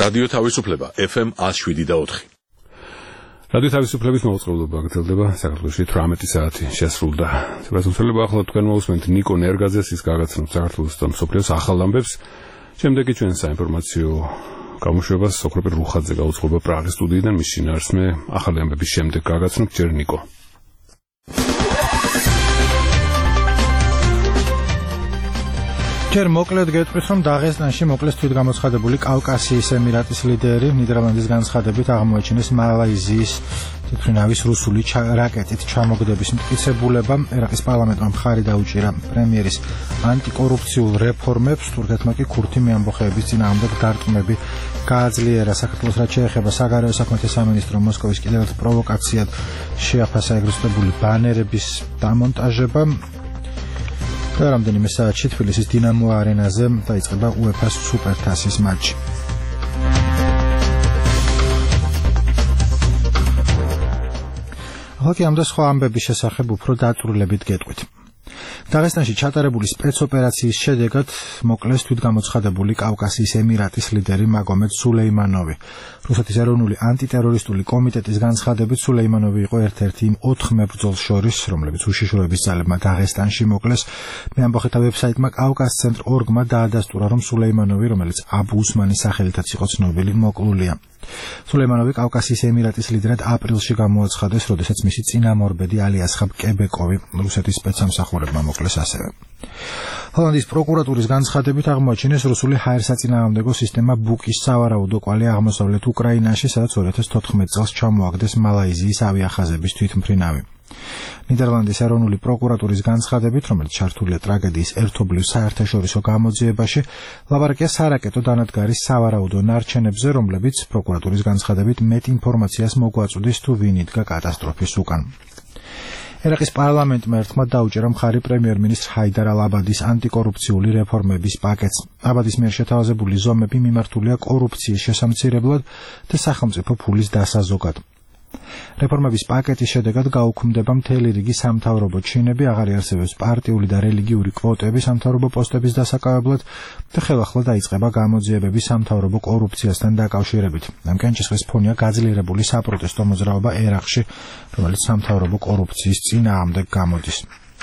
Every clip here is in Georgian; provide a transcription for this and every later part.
რადიო თავისუფლება FM 107.4. რადიო თავისუფლების მოწყობილობა გრძელდება საქართველოში 18 საათი შესრულდა. სიბრალდებულება ახლა თქვენ მოусმენთ ნიკო ნერგაძეს, ის გაგაცნობს საქართველოს და მსოფლიოს ახალ ამბებს. შემდეგი ჩვენ საინფორმაციო გამოშვებას სოკროპირ რუხაძე გაუძღვება პრაღის სტუდიიდან, მის შინაარსმე ახალი ამბების შემდეგ გაგაცნობ ჯერ ნიკო. ჯერ მოკლედ გეტყვით, რომ დაღესტანში მოკლეს თვითგამოცხადებული კავკასიის ემირატის ლიდერი ნიდერლანდის განცხადებით აღმოაჩინეს მალაიზიის თვითმფრინავის რუსული რაკეტით ჩამოგდების მტკიცებულება. ერაყის პარლამენტმა მხარი დაუჭირა პრემიერის ანტიკორუფციულ რეფორმებს, თურქეთმა კი ქურთი მეამბოხეების წინააღმდეგ დარტყმები გააძლიერა. საქართველოს რაც შეეხება საგარეო საქმეთა სამინისტრო მოსკოვის კიდევ ერთ პროვოკაციად შეაფასა ეგრესტებული ბანერების დამონტაჟება. და რამდენიმე საათში თბილისის დინამო არენაზე დაიწყება UEFA-ს სუპერთასის მატჩი. ახლა კი ამდე სხვა ამბების შესახებ უფრო დაწვრილებით გეტყვით. დაღესტანში ჩატარებული სპეცოპერაციის შედეგად მოკლეს თვითგამოცხადებული კავკასიის ემირატის ლიდერი მაგომედ სულეიმანოვი. რუსეთის ეროვნული ანტიტერორისტული კომიტეტის განცხადებით სულეიმანოვი იყო ერთ-ერთი იმ 4 მებრძოლს შორის, რომლებიც უშიშროების ძალებმა დაღესტანში მოკლეს. მეამბოხეთა ვებსაიტმა კავკასცენტრ.org-მა დაადასტურა, რომ სულეიმანოვი, რომელიც აბუ უსმანის სახელითაც იყო ცნობილი, მოკლულია. სულეიმანოვი კავკასიის ემირატის ლიდერად აპრილში გამოაცხადეს, როდესაც მისი წინამორბედი ალი ასხაბ კებეკოვი რუსეთის სპეცსამსახურებმა მოკლეს ასევე. ჰოლანდიის პროკურატურის განცხადებით აღმოაჩინეს რუსული ჰაერსაწინააღმდეგო სისტემა ბუკის სავარაუდო კვალი აღმოსავლეთ უკრაინაში, სადაც 2014 წელს ჩამოაგდეს მალაიზიის ავიახაზების თვითმფრინავი. ნიდერლანდის ეროვნული პროკურატურის განცხადებით, რომელიც ჩართულია ტრაგედიის ერთობლივ საერთაშორისო გამოძიებაში, ლაპარაკია სარაკეტო დანადგარის სავარაუდო ნარჩენებზე, რომლებიც პროკურატურის განცხადებით მეტ ინფორმაციას მოგვაწვდის თუ ვინ იდგა კატასტროფის უკან. ერაყის პარლამენტმა ერთხმად დაუჭირა მხარი პრემიერ-მინისტრ ჰაიდარ ალ-აბადის ანტიკორუფციული რეფორმების პაკეტს. აბადის მიერ შეთავაზებული ზომები მიმართულია კორუფციის შესამცირებლად და სახელმწიფო ფულის დასაზოგად. რეფორმების პაკეტის შედეგად გაუქმდება მთელი რიგი სამთავრობო ჩინები, აღარ იარსებებს პარტიული და რელიგიური კვოტები სამთავრობო პოსტების დასაკავებლად და ხელახლა დაიწყება გამოძიებები სამთავრობო კორუფციასთან დაკავშირებით. ამ კენჭისყრის ფონია გაძლიერებული საპროტესტო მოძრაობა ერაყში, რომელიც სამთავრობო კორუფციის წინააღმდეგ გამოდის.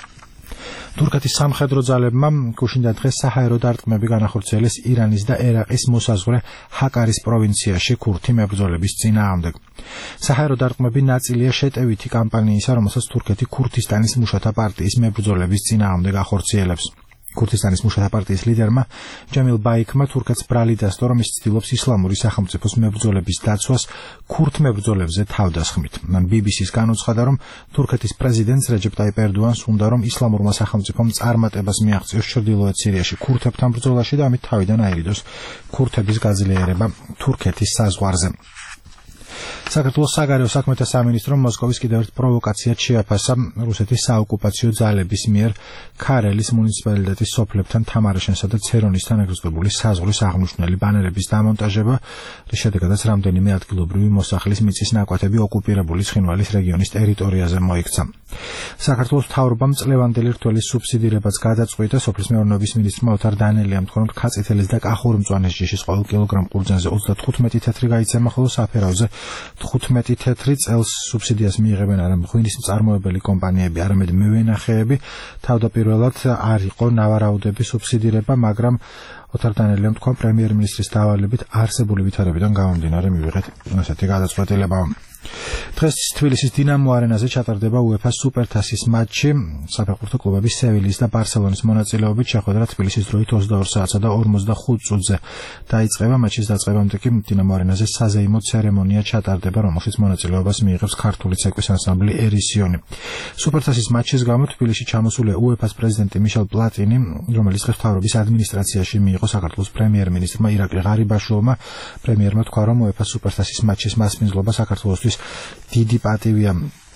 თურქეთის სამხედრო ძალებმა გუშინდა დღეს საჰაერო დარტყმები განახორციელეს ირანის და ერაყის მოსაზღვრე ჰაკარის პროვინციაში ქურთი მებრძოლების წინააღმდეგ. საჰაერო დარტყმები ნაწილია შეტევითი კამპანიისა, რომელსაც თურქეთი ქურთისტანის მუშათა პარტიის მებრძოლების წინააღმდეგ ახორციელებს. ქურთისტანის მუშათა პარტიის ლიდერმა ჯამილ ბაიქმა თურქეთს ბრალი დასდო, რომ ის ცდილობს ისლამური სახელმწიფოს მებრძოლების დაცვას ქურთ მებრძოლებზე თავდასხმით. მან BBC-ს განუცხადა, რომ თურქეთის პრეზიდენტს რეჯეპ ტაიპ ერდოანს უნდა, რომ ისლამურმა სახელმწიფომ წარმატებას მიაღწიოს ჩრდილოეთ სირიაში ქურთებთან ბრძოლაში და ამით თავიდან აირიდოს ქურთების გაძლიერება თურქეთის საზღვარზე. საქართველოს საგარეო საქმეთა სამინისტრომ მოსკოვის კიდევ ერთ პროვოკაციად შეაფასა რუსეთის საოკუპაციო ძალების მიერ ქარელის მუნიციპალიტეტის სოფლებთან თამარაშენსა და ცერონისთან ეგრესტებული საზღვრის აღმნიშვნელი ბანერების დამონტაჟება, რის შედეგადაც რამდენიმე ადგილობრივი მოსახლის მიწის ნაკვეთები ოკუპირებული ცხინვალის რეგიონის ტერიტორიაზე მოიქცა. საქართველოს მთავრობამ წლევანდელი რთველის სუბსიდირებაც გადაწყვიტა. სოფლის მეურნეობის მინისტრმა ოთარ დანელიამ თქვა, რომ თხაწითელის და კახური მწვანეს ჯიშის ყოველ კილოგრამ ყურძენზე 35 თეთრი გაიცემა, ხოლო საფერავზე 15 თეთრი. წელს სუბსიდიას მიიღებენ არა ღვინის მწარმოებელი კომპანიები, არამედ მევენახეები. თავდაპირველად არ იყო ნავარაუდების სუბსიდირება, მაგრამ ოთარ დანელიამ თქვა, პრემიერ-მინისტრის დავალებით არსებული ვითარებიდან გამომდინარე მივიღეთ ასეთი გადაწყვეტილება. დღეს თბილისის დინამო არენაზე ჩატარდება UEFA-ს სუპერთასის მატჩი. საფეხბურთო კლუბების სევილიის და ბარსელონის მონაწილეობით შეხვედრა თბილისის დროით 22 საათსა და 45 წუთზე დაიწყება. მატჩის დაწყებამდე კი დინამო არენაზე საზეიმო ცერემონია ჩატარდება, რომელშიც მონაწილეობას მიიღებს ქართული ცეკვის ანსამბლი ერისიონი. სუპერთასის მატჩის გამო თბილისში ჩამოსულია UEFA-ს პრეზიდენტი მიშელ პლატინი, რომელიც დღეს მთავრობის ადმინისტრაციაში მიიღო საქართველოს პრემიერ-მინისტრმა ირაკლი ღარიბაშვილმა. პრემიერმა თქვა, რომ UEFA-ს სუპერთასის მატჩის მასპინძლობა საქართველოსთვის დიდი პატივია.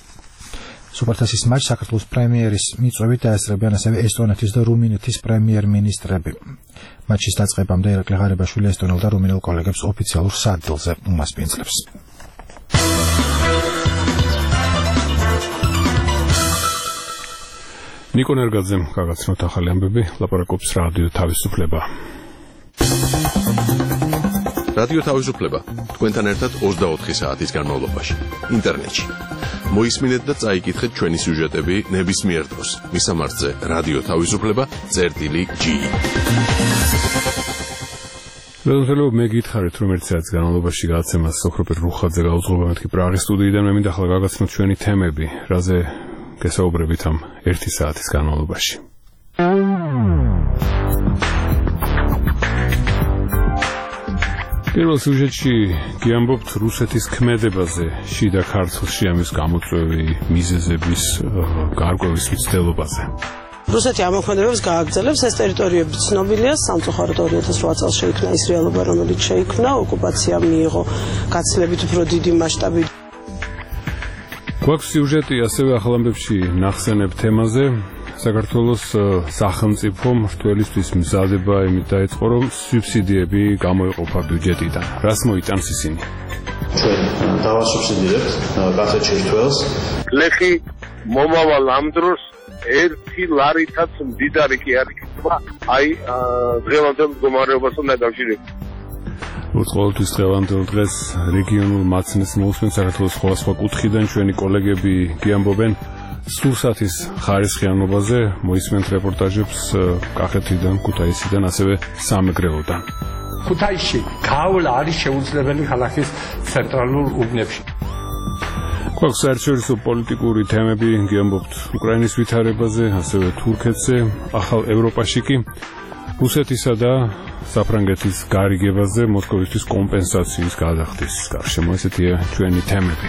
სუპერთასის მატჩს საქართველოს პრემიერის მიწვევით დაესწრებიან ასევე ესტონეთის და რუმინეთის პრემიერ-მინისტრები. მატჩის დაწყებამდე ირაკლი ღარიბაშვილი ესტონელ და რუმინელ კოლეგებს ოფიციალურ სადგილზე უმასპინძლებს. ნიკო ნერგაძემ გაგაცნოთ ახალი ამბები, ლაპარაკობს რადიო თავისუფლება. რადიო თავისუფლება თქვენთან ერთად 24 საათის განმავლობაში ინტერნეტში. მოისმინეთ და წაიკითხეთ ჩვენი სიუჟეტები ნებისმიერ დროს. მისამართზე რადიო თავისუფლება.gi. Răzăleu me gitxaret რომ ერთ საათის განმავლობაში გადაცემას სოფროპერ რუხაძე გაუძღობა მეთქი პრაღის სტუდიიდან მე მინდა ახლა გაგაცნოთ ჩვენი თემები, რაზე გესაუბრებით ამ 1 საათის განმავლობაში. პირველ სიუჟეტში გიამბობთ რუსეთის ქმედებაზე, შიდა ქართლში ამის გამოწვევი მიზეზების გარკვევის მცდელობაზე. რუსეთი ამოქმედებებს გააგრძელებს, ეს ტერიტორიები ცნობილია, სამწუხაროდ 2008 წელს შეიქმნა ის რეალობა, რომელიც შეიქმნა, ოკუპაცია მიიღო გაცილებით უფრო დიდი მასშტაბით. გვაქვს სიუჟეტი ასევე ახალ ამბებში ნახსენებ თემაზე. საქართველოს სახელმწიფო მმართველისთვის მზადება იმით დაიწყო, რომ სუბსიდიები გამოიყოფა ბიუჯეტიდან. რას მოიტანს ისინი? ჩვენ დავასუბსიდირებთ გასაჩ ერთველს. ლეხი მომავალ ამ დროს 1 ლარითაც მდიდარი კი არ იქნება, აი დღევანდელ მდგომარეობასთან დაკავშირებით. უწყლოთვის დღევანდელ დღეს რეგიონულ მაცნეს მოусმენ საქართველოს სხვადასხვა კუთხიდან ჩვენი კოლეგები გიამბობენ სურსათის ხარისხიანობაზე, მოისმენთ რეპორტაჟებს კახეთიდან, ქუთაისიდან, ასევე სამეგრელოდან. ქუთაისში გავლა არის შეუძლებელი ქალაქის ცენტრალურ უბნებში. გვაქვს საერთაშორისო პოლიტიკური თემები, გიამბობთ უკრაინის ვითარებაზე, ასევე თურქეთზე, ახალ ევროპაში კი რუსეთისა და საფრანგეთის გარიგებაზე, მოსკოვისთვის კომპენსაციის გადახდის გარშემო. ესეთია ჩვენი თემები.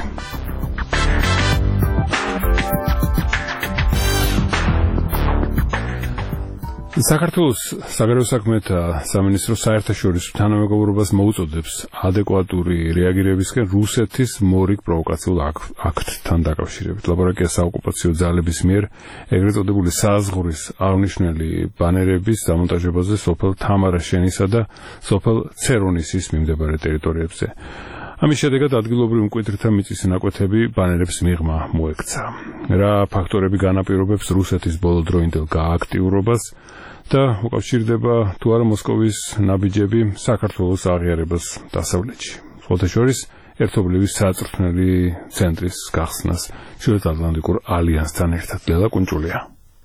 საქართველოს საგარეო საქმეთა სამინისტრო საერთაშორისო თანამეგობრობას მოუწოდებს ადეკვატური რეაგირებისკენ რუსეთის მორიგ პროვოკაციულ აქტთან დაკავშირებით. ლაბორაკია საოკუპაციო ძალების მიერ ეგრეთ წოდებული საზღვრის აღნიშნული ბანერების დამონტაჟებაზე სოფელ თამარაშენისა და სოფელ ცერონისის მიმდებარე ტერიტორიებზე. ამის შედეგად ადგილობრივ მკვიდრთა მიწის ნაკვეთები ბანერებს მიღმა მოექცა. რა ფაქტორები განაპირობებს რუსეთის ბოლოდროინდელ გააქტიურობას და უკავშირდება თუ არა მოსკოვის ნაბიჯები საქართველოს აღიარებას დასავლეთში. სხვათა შორის ერთობლივი საწვრთნელი ცენტრის გახსნას ჩრდილოეთატლანტიკურ ალიანსთან ერთად. ლელა კუნჭულია.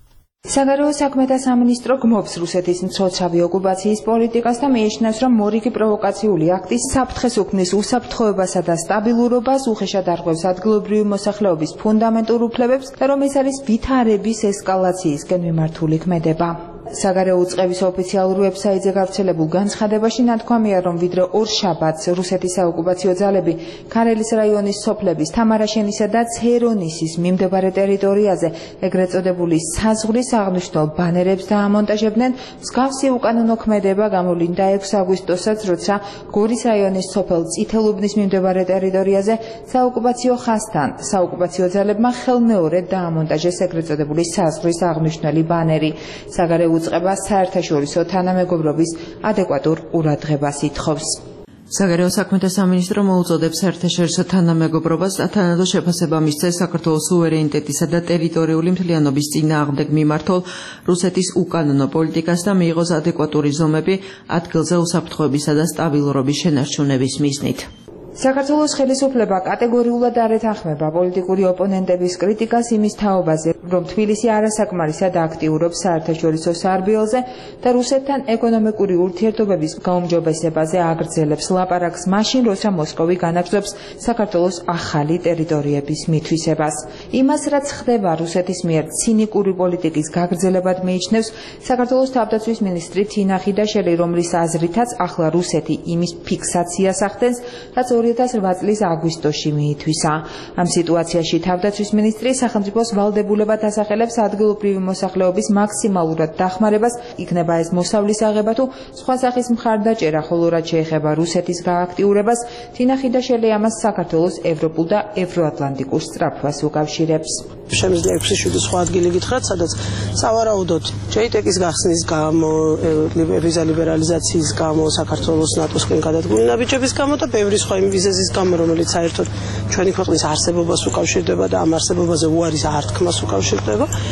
საგარეო საქმეთა სამინისტრო გმობს რუსეთის მცოცავი ოკუპაციის პოლიტიკას და მიიჩნევს, რომ მორიგი პროვოკაციული აქტის საფრთხეს უქმნის უსაფრთხოებასა და სტაბილურობას, უხეშად არღვევს ადგილობრივი მოსახლეობის ფუნდამენტურ უფლებებს და რომ ეს არის ვითარების ესკალაციისკენ მიმართული ქმედება. საგარეო უწყების ოფიციალურ ვებსაიტზე გავრცელებულ განცხადებაში ნათქვამია, რომ ვიდრე ორშაბათს რუსეთის საოკუპაციო ძალები ქარელის რაიონის სოფლების თამარაშენისა და ცერონისის მიმდებარე ტერიტორიაზე ეგრეთ წოდებული საზღვრის აღნიშნულ ბანერებს დაამონტაჟებდნენ, მსგავსი უკანონო ქმედება გამოვლინდა 6 აგვისტოსაც, როცა გორის რაიონის სოფელ წითელუბნის მიმდებარე ტერიტორიაზე საოკუპაციო ხაზთან საოკუპაციო ძალებმა ხელმეორედ დაამონტაჟეს ეგრეთ წოდებული საზღვრის აღნიშნული ბანერი. საგარეო უწყება საერთაშორისო თანამეგობრობის ადეკვატურ ყურადღებას ითხოვს. საგარეო საქმეთა სამინისტრო მოუწოდებს საერთაშორისო თანამეგობრობას თანადო შეფასება მისცეს საქართველოს სუვერენიტეტისა და ტერიტორიული მთლიანობის წინააღმდეგ მიმართულ რუსეთის უკანონო პოლიტიკას და მიიღოს ადეკვატური ზომები ადგილზე უსაფრთხოებისა და სტაბილურობის შენარჩუნების მიზნით. საქართველოს ხელისუფლება კატეგორიულად არ ეთანხმება პოლიტიკური ოპონენტების კრიტიკას იმის თაობაზე, რომ თბილისი არასაკმარისად აქტიურობს საერთაშორისო სარბიელზე და რუსეთთან ეკონომიკური ურთიერთობების გაუმჯობესებაზე აგრძელებს ლაპარაკს მაშინ, როცა მოსკოვი განაგრძობს საქართველოს ახალი ტერიტორიების მითვისებას. იმას, რაც ხდება რუსეთის მიერ ცინიკური პოლიტიკის გაგრძელებად მიიჩნევს საქართველოს თავდაცვის მინისტრი თინა ხიდაშელი, რომლის აზრითაც ახლა რუსეთი იმის ფიქსაციას ახდენს, რაც 2008 წლის აგვისტოში მიითვისა. ამ სიტუაციაში თავდაცვის მინისტრი სახელმწიფოს ვალდებულებად ასახელებს ადგილობრივი მოსახლეობის მაქსიმალურად დახმარებას, იქნება ეს მოსავლის აღება თუ სხვა სახის მხარდაჭერა, ხოლო რაც შეეხება რუსეთის გააქტიურებას, თინა ხიდაშელი ამას საქართველოს ევროპულ და ევროატლანტიკურ სწრაფვას უკავშირებს. შემიძლია 6-7 სხვა ადგილი გითხრათ, სადაც სავარაუდოდ ჯეიტეკის გახსნის გამო, ვიზა ლიბერალიზაციის გამო, საქართველოს ნატოსკენ გადადგმული ნაბიჯების გამო და ბევრი სხვა იმ ვიზების გამო, რომელიც საერთოდ ჩვენი ქვეყნის არსებობას უკავშირდება და ამ არსებობაზე უარის ართქმას უკავშირდება.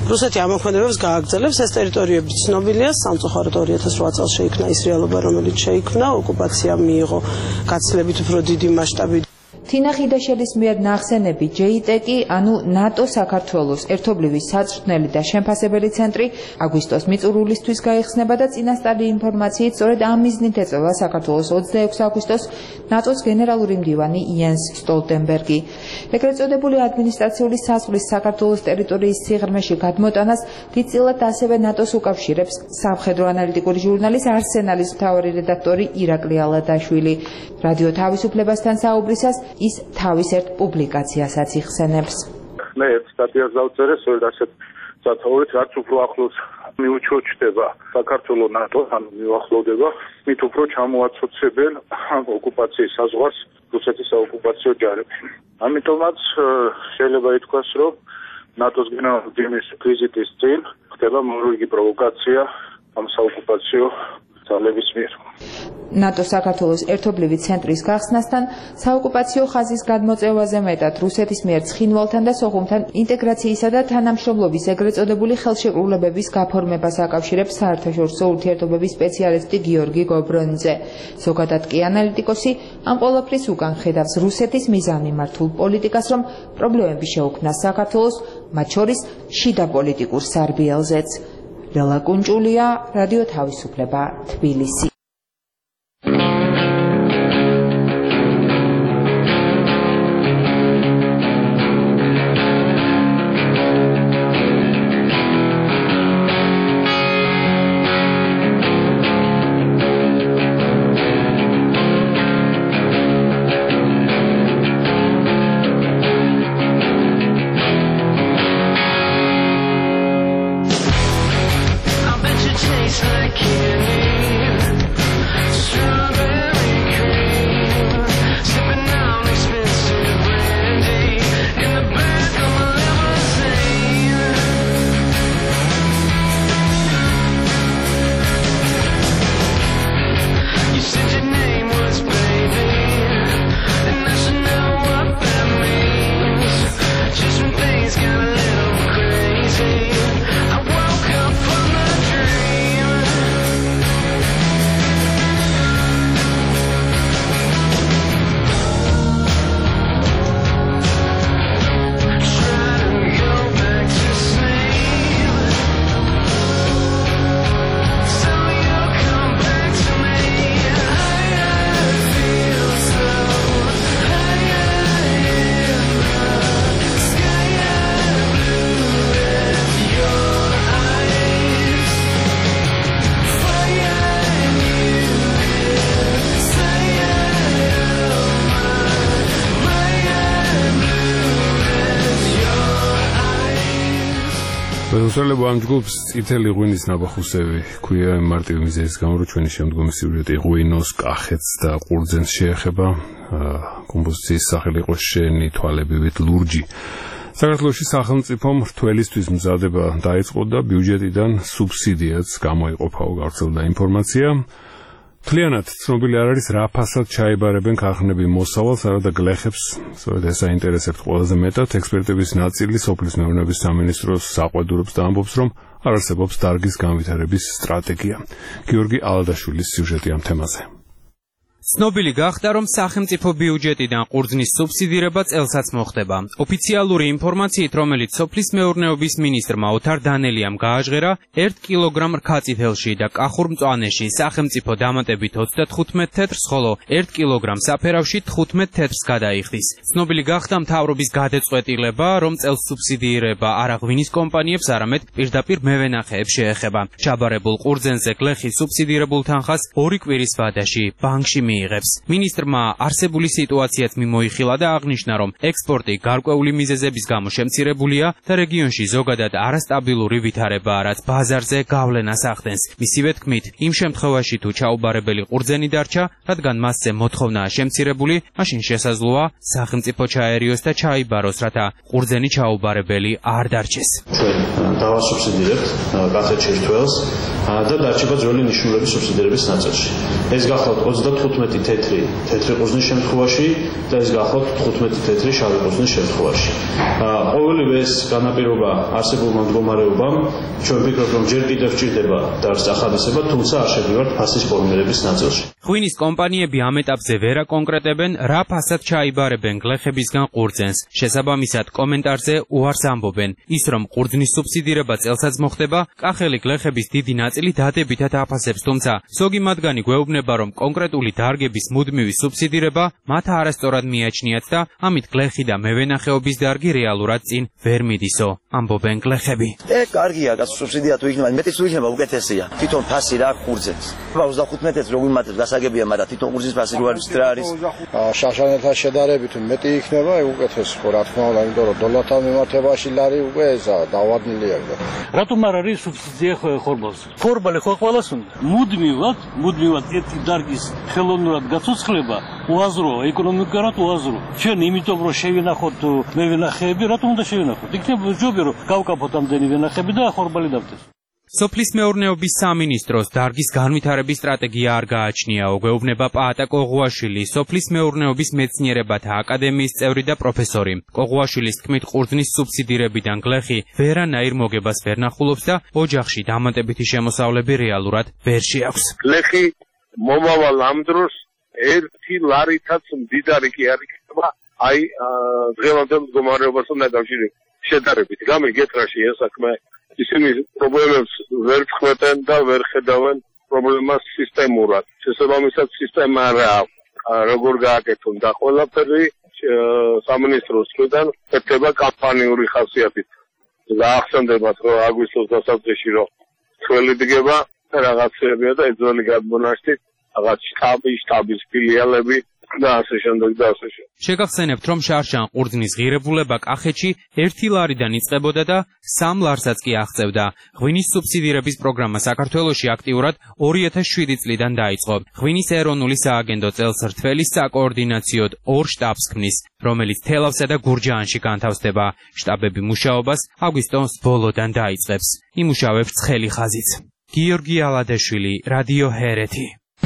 რუსეთი ამოქმედებებს გააგრძელებს, ეს ტერიტორიები ცნობილია, სამწუხაროდ 2008 წელს შეიქმნა ის რეალობა, რომელიც შეიქმნა, ოკუპაციამ მიიღო გაცილებით უფრო დიდი მასშტაბი. თინა ხიდაშელის მიერ ნახსენები JTEC-ი, ანუ ნატო საქართველოს ერთობლივი საწვრთნელი და შემფასებელი ცენტრი აგვისტოს მიწურულისთვის გაიხსნება და წინასწარი ინფორმაციით სწორედ ამ მიზნით ეწევა საქართველოს 26 აგვისტოს ნატოს გენერალური მდივანი იენს სტოლტენბერგი. ეგრეთ წოდებული ადმინისტრაციული საზღვრის საქართველოს ტერიტორიის სიღრმეში გადმოტანას დიდწილად ასევე ნატოს უკავშირებს სამხედრო ანალიტიკური ჟურნალის არსენალის მთავარი რედაქტორი ირაკლი ალადაშვილი. რადიო თავისუფლებასთან საუბრისას ის თავის ერთ პუბლიკაციასაც იხსენებს. მე ერთ სტატიას დავწერე, სწორედ ასეთ სათაურით, რაც უფრო ახლოს მიუჩვეუჩდება საქართველოს ნატო, ანუ მიუახლოვდება, მით უფრო ჩამოაცოცებენ ოკუპაციის საზღვარს რუსეთის საოკუპაციო ჯარები. ამიტომაც შეიძლება ითქვას, რომ ნატოს გენერალური მდივნის ვიზიტის წინ ხდება მორიგი პროვოკაცია ამ საოკუპაციო ძალების მიერ. ნატო საქართველოს ერთობლივი ცენტრის გახსნასთან საოკუპაციო ხაზის გადმოწევაზე მეტად რუსეთის მიერ ცხინვალთან და სოხუმთან ინტეგრაციისა და თანამშრომლობის ეგრეთ წოდებული ხელშეკრულებების გაფორმებას აკავშირებს საერთაშორისო ურთიერთობების სპეციალისტი გიორგი გობრონიძე. ზოგადად კი ანალიტიკოსი ამ ყველაფრის უკან ხედავს რუსეთის მიზანმიმართულ პოლიტიკას, რომ პრობლემები შეუქმნას საქართველოს, მათ შორის შიდა პოლიტიკურ სარბიელზეც. ლელა კუნჭულია, რადიო თავისუფლება, თბილისი. მოსალებ ამ ჯგუფს წითელი ღვინის ნაბახუსები ქვია მარტივი მიზეზის გამო, რომ ჩვენი შემდგომი სიუჟეტი ღვინოს, კახეთს და ყურძენს შეეხება. კომპოზიციის სახელი იყო შენი თვალებივით ლურჯი. საქართველოში სახელმწიფომ რთველისთვის მზადება დაიწყო და ბიუჯეტიდან სუბსიდიაც გამოიყოფაო, გავრცელდა ინფორმაცია. მთლიანად ცნობილი არ არის რა ფასად ჩაებარებენ ქარხნები მოსავალს, არადა გლეხებს, სწორედ ეს აინტერესებთ ყველაზე მეტად. ექსპერტების ნაწილი სოფლის მეურნეობის სამინისტროს საყვედურობს და ამბობს, რომ არ არსებობს დარგის განვითარების სტრატეგია. გიორგი ალადაშვილის სიუჟეტი ამ თემაზე. ცნობილი გახდა, რომ სახელმწიფო ბიუჯეტიდან ყურძნის სუბსიდირება წელსაც მოხდება. ოფიციალური ინფორმაციით, რომელიც სოფლის მეურნეობის მინისტრმა ოთარ დანელიამ გააჟღერა, 1 კილოგრამ რქაწითელში და კახურ მწვანეში სახელმწიფო დამატებით 35 თეთრს, ხოლო 1 კილოგრამ საფერავში 15 თეთრს გადაიხდის. ცნობილი გახდა მთავრობის გადაწყვეტილება, რომ წელს სუბსიდირება არა ღვინის კომპანიებს, არამედ პირდაპირ მევენახეებს შეეხება. ჩაბარებულ ყურძენზე გლეხის სუბსიდირებულ თანხას 2 კვირის ვადაში ბანკში მიიღებს. მინისტრმა არსებული სიტუაციაც მიმოიხილა და აღნიშნა, რომ ექსპორტი გარკვეული მიზეზების გამო შემცირებულია და რეგიონში ზოგადად არასტაბილური ვითარებაა, რაც ბაზარზე გავლენას ახდენს. მისივე თქმით, იმ შემთხვევაში თუ ჩაუბარებელი ყურძენი დარჩა, რადგან მასზე მოთხოვნაა შემცირებული, მაშინ შესაძლოა სახელმწიფო ჩაერიოს და ჩაიბაროს, რათა ყურძენი ჩაუბარებელი არ დარჩეს. ჩვენ დავასუბსიდირებთ კახეთ შეერთველს და დარჩება ძველი ნიშნულების სუბსიდირების ნაწილში. ეს გახლავთ 35 თეთრი ყურძნის შემთხვევაში და ეს გახლავთ 15 თეთრი შავი ყურძნის შემთხვევაში. ყოველივე ეს განაპირობა არსებულმა მდგომარეობამ ჩვენ ვფიქრობთ, რომ ჯერ კიდევ სჭირდება დარს ახალისება, თუმცა არ შევდივართ ფასის ფორმირების ნაწილში. ღვინის კომპანიები ამ ეტაპზე ვერ აკონკრეტებენ, რა ფასად ჩაიბარებენ გლეხებისგან ყურძენს. შესაბამისად, კომენტარზე უარს ამბობენ. ის, რომ ყურძნის სუბსიდირება წელსაც მოხდება, კახელი გლეხების დიდი ნაწილი დადებითად აფასებს, თუმცა ზოგი მათგანი გვეუბნება, რომ კონკრეტული დარგების მუდმივი სუბსიდირება მათ არასწორად მიაჩნიათ და ამით გლეხი და მევენახეობის დარგი რეალურად წინ ვერ მიდისო, ამბობენ გლეხები. კარგია, სუბსიდია თუ იქნება, მეტიც თუ იქნება უკეთესია. თვითონ ფასი რა ყურძენს. 25 მეტრს როგორ იმატებს გასაგებია, მაგრამ თვითონ ყურძნის ფასი რა არის? შაშანელთან შედარებით მეტი იქნება, უკეთესი ხო რა თქმა უნდა, იმიტომ რომ დოლართან მიმართებაში ლარი უკვე ესა დავადნილია. რატომ არ არის სუბსიდია ხორბალს? ხორბალი ხო ყველას უნდა. მუდმივად ერთი დარგის ხელოვნურად გაცოცხლება უაზროა, ეკონომიკურად უაზროა. ჩვენ იმიტომ რომ შევინახოთ მევენახეები, რატომ უნდა შევინახოთ? იქნება ჯობია რომ გავკაფოთ ამდენი ვენახები და ხორბალი დავდეს. სოფლის მეურნეობის სამინისტროს დარგის განვითარების სტრატეგია არ გააჩნიაო, გვეუბნება პაატა კოღუაშვილი, სოფლის მეურნეობის მეცნიერებათა აკადემიის წევრი და პროფესორი. კოღუაშვილის თქმით, ყურძნის სუბსიდირებიდან გლეხი ვერანაირ მოგებას ვერ ნახულობს და ოჯახში დამატებითი შემოსავლები რეალურად ვერ შეაქვს. გლეხი მომავალ ამ დროს ერთი ლარითაც მდიდარი კი არ იქნება, აი დღევანდელ მდგომარეობასთან დაკავშირებით შედარებით. გამიგეტრაში ეს საქმე ისინი პრობლემებს ვერ წყვეტენ და ვერ ხედავენ პრობლემას სისტემურად. შესაბამისად სისტემა რა როგორ გააკეთონ და ყველაფერი სამინისტროს მხრიდან ეთება კამპანიური ხასიათით. გაახსენდებათ რომ აგვისტოს დასაწყისში რომ წველი დგება რაღაცებია და ეძველი გადმონაშთით რაღაც შტაბის ფილიალები და ასე შემდეგ. შეგახსენებთ, რომ შარშან ყურძნის ღირებულება კახეთში 1 ლარიდან იწყებოდა და 3 ლარსაც კი აღწევდა. ღვინის სუბსიდირების პროგრამა საქართველოში აქტიურად 2007 წლიდან დაიწყო. ღვინის ეროვნული სააგენტო წელს რთველის საკოორდინაციოდ 2 შტაბს ქმნის, რომელიც თელავსა და გურჯაანში განთავსდება. შტაბები მუშაობას აგვისტოს ბოლოდან დაიწყებს. იმუშავებს ცხელი ხაზიც. გიორგი ალადეშვილი, რადიო ჰერეთი.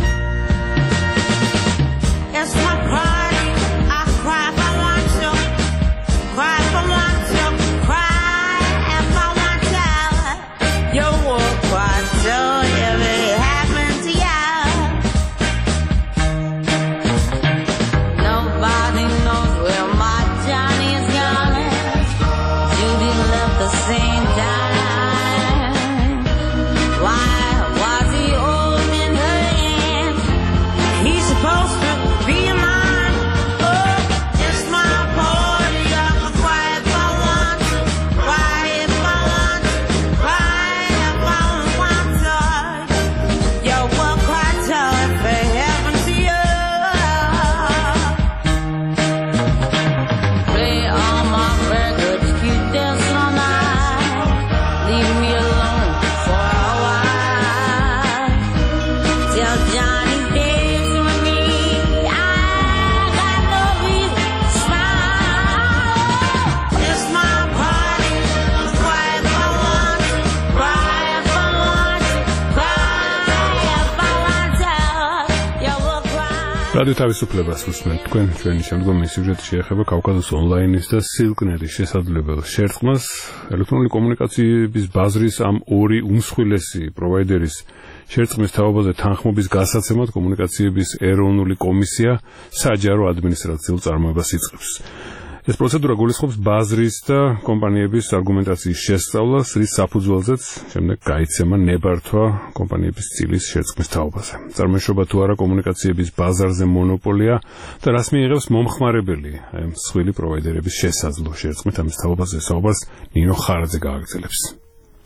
რადიო თავისუფლებას უსმენთ თქვენ. ჩვენი შემდგომი სიუჟეტი შეეხება კავკასიის ონლაინის და სილკნეტის შესაძლებელ შერწყმას. ელექტრონული კომუნიკაციების ბაზრის ამ ორი უმსხვილესი პროვაიდერის შერწყმის თაობაზე თანხმობის გასაცემად კომუნიკაციების ეროვნული კომისია საჯარო ადმინისტრაციულ წარმოებას იწყებს. ეს პროცედურა გულისხმობს ბაზრის და კომპანიების არგუმენტაციის შესწავლას, რის საფუძველზეც შემდეგ გაიცემა ნებართვა კომპანიების წილის შერწყმის თაობაზე. წარმოიშობა თუ არა კომუნიკაციების ბაზარზე მონოპოლია და რას მიიღებს მომხმარებელი აი მსხვილი პროვაიდერების შესაძლო შერწყმით ამის თაობაზე საუბარს ნინო ხარაძე გააგრძელებს.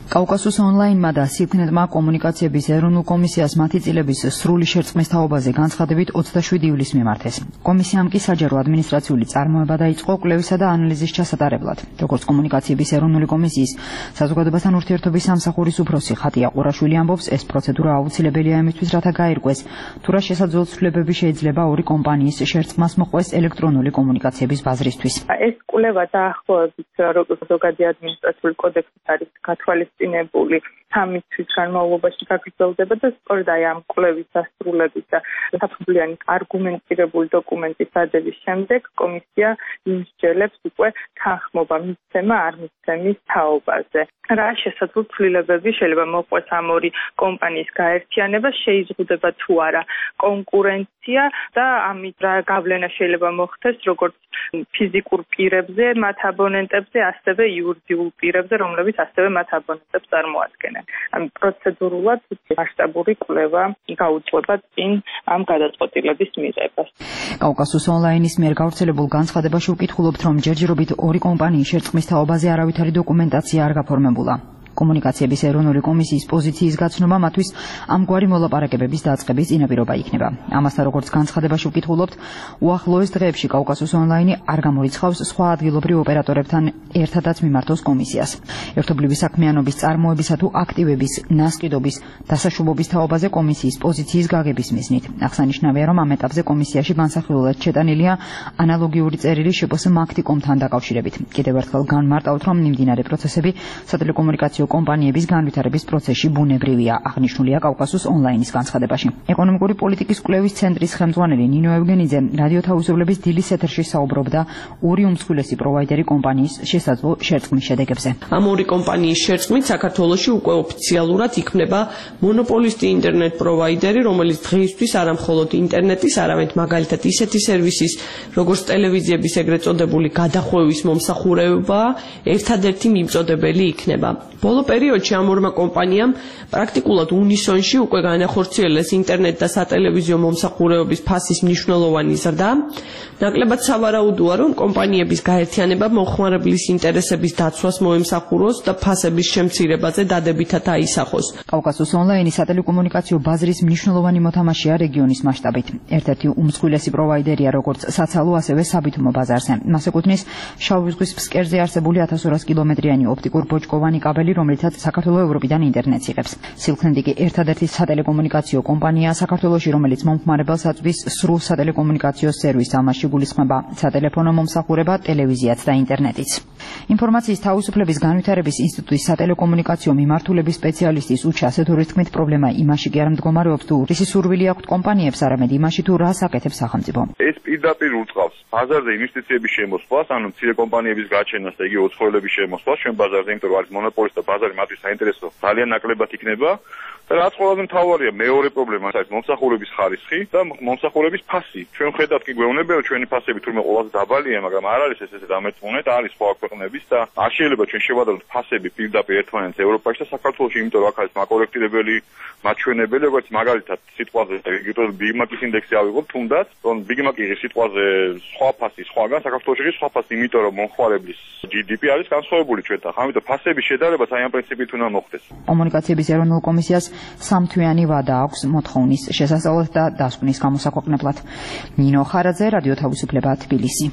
კავკასუს ონლაინმა და სილქნეტმა კომუნიკაციების ეროვნულ კომისიას მათი წილების სრული შერწყმის თაობაზე განცხადებით 27 ივლისს მიმართეს. კომისიამ კი საჯარო ადმინისტრაციული წარმოება დაიწყო კვლევისა და ანალიზის ჩასატარებლად. როგორც კომუნიკაციების ეროვნული კომისიის საზოგადოებასთან ურთიერთობის სამსახურის უფროსი ხატია ყურაშვილი ამბობს, ეს პროცედურა აუცილებელია იმისთვის, რათა გაირკვეს, თუ რა შესაძლო ცვლილებები შეიძლება ორი კომპანიის შერწყმას მოყვეს ელექტრონული კომუნიკაციების ბაზრისთვის. ეს კვლევა დაახლოებით როგორც ზოგადი ადმინისტრაციული კოდექსით არის გათვალისწინებული 3 თვის განმავლობაში გაგრძელდება და სწორედ აი ამ კვლევის დასრულების და საფუძვლიანი არგუმენტირებული დოკუმენტის დადების შემდეგ კომისია იმსჯელებს უკვე თანხმობა მისცემა არ მისცემის თაობაზე. რა შესაძლო ცვლილებები შეიძლება მოყვეს ამ ორი კომპანიის გაერთიანება, შეიზღუდება თუ არა კონკურენცია და ამით რა გავლენა შეიძლება მოხდეს როგორც ფიზიკურ პირებზე, მათ აბონენტებზე, ასევე იურიდიულ პირებზე, რომლებიც ასევე მათ აბონენტებს წარმოადგენენ. ამ პროცედურულად მასშტაბური კვლევა გაუწყვება წინ ამ გადაწყვეტილების მიღებას. კავკასუს ონლაინის მიერ გავრცელებულ განცხადებაში უკითხულობთ, რომ ჯერჯერობით ორი კომპანიის შერწყმის თაობაზე არავითარი დოკუმენტაცია არ გაფორმებულა. კომუნიკაციების ეროვნული კომისიის პოზიციის გაცნობა მათთვის ამგვარი მოლაპარაკებების დაწყების წინაპირობა იქნება. ამასთან როგორც განცხადებაში უკითხულობთ, უახლოეს დღეებში კავკასუს ონლაინი არ გამორიცხავს სხვა ადგილობრივ ოპერატორებთან ერთადაც მიმართოს კომისიას. ერთობლივი საქმიანობის წარმოებისა თუ აქტივების ნასყიდობის დასაშვებობის თაობაზე კომისიის პოზიციის გაგების მიზნით. აღსანიშნავია, რომ ამ ეტაპზე კომისიაში განსახილველად შეტანილია ანალოგიური წერილი შვ მაქტიკომთან დაკავშირებით. კიდევ ერთხელ განმარტავთ, რომ მიმდინარე პროცესები სატელეკომუნიკაციო კომპანიების განვითარების პროცესში ბუნებრივია, აღნიშნულია კავკასუს ონლაინის განცხადებაში. ეკონომიკური პოლიტიკის კვლევის ცენტრის ხელმძღვანელი ნინო ევგენიძე რადიო თავისუფლების დილის ეთერში საუბრობდა ორი უმსხვილესი პროვაიდერი კომპანიის შესაძლო შერწყმის შედეგებზე. ამ ორი კომპანიის შერწყმით საქართველოში უკვე ოფიციალურად იქმნება მონოპოლისტი ინტერნეტ პროვაიდერი, რომელიც დღეისთვის არა მხოლოდ ინტერნეტის, არამედ მაგალითად ისეთი სერვისის, როგორც ტელევიზიების ეგრეთ წოდებული გადახვევის მომსახურება, ერთადერთი მიმწოდებელი იქნება. ბოლო პერიოდში ამ ორმა კომპანიამ პრაქტიკულად უნისონში უკვე განახორციელეს ინტერნეტ და სატელევიზიო მომსახურებების ფასის მნიშვნელოვანი ზრდა. ნაკლებად სავარაუდოა, რომ კომპანიების გაერთიანება მომხმარებლის ინტერესების დაცვას მოემსახუროს და ფასების შემცირებაზე დადებითად აისახოს. კავკასუს ონლაინის სატელეკომუნიკაციო ბაზრის მნიშვნელოვანი მოთამაშეა რეგიონის მასშტაბით. ერთ-ერთი უმსხვილესი პროვაიდერია როგორც საცალო, ასევე საბითუმო ბაზარზე. მას ეკუთვნის შავი ზღვის ფსკერზე არსებული 1200 კილომეტრიანი ოპტიკურ-ბოჭკოვანი კაბელი, რომლითაც საქართველოს ევროპიდან ინტერნეტს იღებს. სილქნეტი კი ერთადერთი სატელეკომუნიკაციო კომპანიაა საქართველოში, რომელიც მომხმარებელს აწვდის სრულ სატელეკომუნიკაციო სერვისს, ამაში გულისხმება სატელეფონო მომსახურება, ტელევიზიაც და ინტერნეტიც. ინფორმაციის თავისუფლების განვითარების ინსტიტუტის სატელეკომუნიკაციო მიმართულების სპეციალისტის უჩა ასეთურის თქმით, პრობლემა იმაში კი არ მდგომარეობს, თუ რისი სურვილი აქვთ კომპანიებს, არამედ იმაში, თუ რას აკეთებს სახელმწიფო. ეს პირდაპირ უწყავს ბაზარზე ინვესტიციების შემოსვლას, ანუ მცირე კომპანიების გაჩენას და იგი უცხოელების შემოსვლას ჩვენ ბაზარზე, იმიტომ რომ არის მონოპოლისტი და ბაზარი მათთვის საინტერესო ძალიან ნაკლებად იქნება. და რაც ყველაზე მთავარია, მეორე პრობლემა არის მომსახურების ხარისხი და მომსახურების ფასი. ჩვენ ხედავთ კი გვეუბნება, რომ ჩვენი ფასები თურმე ყველაზე დაბალია, მაგრამ არ არის ესე დამერწმუნეთ, არის სხვა ქვეყნების და არ შეიძლება ჩვენ შევადაროთ ფასები პირდაპირ ერთმანეთს ევროპაში და საქართველოში, იმიტომ რომ აქ არის მაკორექტირებელი, მაჩვენებელი, როგორც მაგალითად სიტყვაზე Big Mac-ის ინდექსი ავიღოთ, თუნდაც, რომ Big Mac-ის სიტყვაზე სხვა ფასი სხვაგან, საქართველოში კი სხვა ფასი, იმიტომ რომ მომხმარებლის GDP არის განსხვავებული ჩვენთან. ამიტომ ფასების შედარება აი ამ პრინციპით უნდა მოხდეს. კომუნიკაციების ეროვნულ კომისიას სამთვიანი ვადა აქვს მოთხოვნის შესასწავლად და დასკვნის გამოსაქვეყნებლად. ნინო ხარაძე, რადიო თავისუფლება, თბილისი.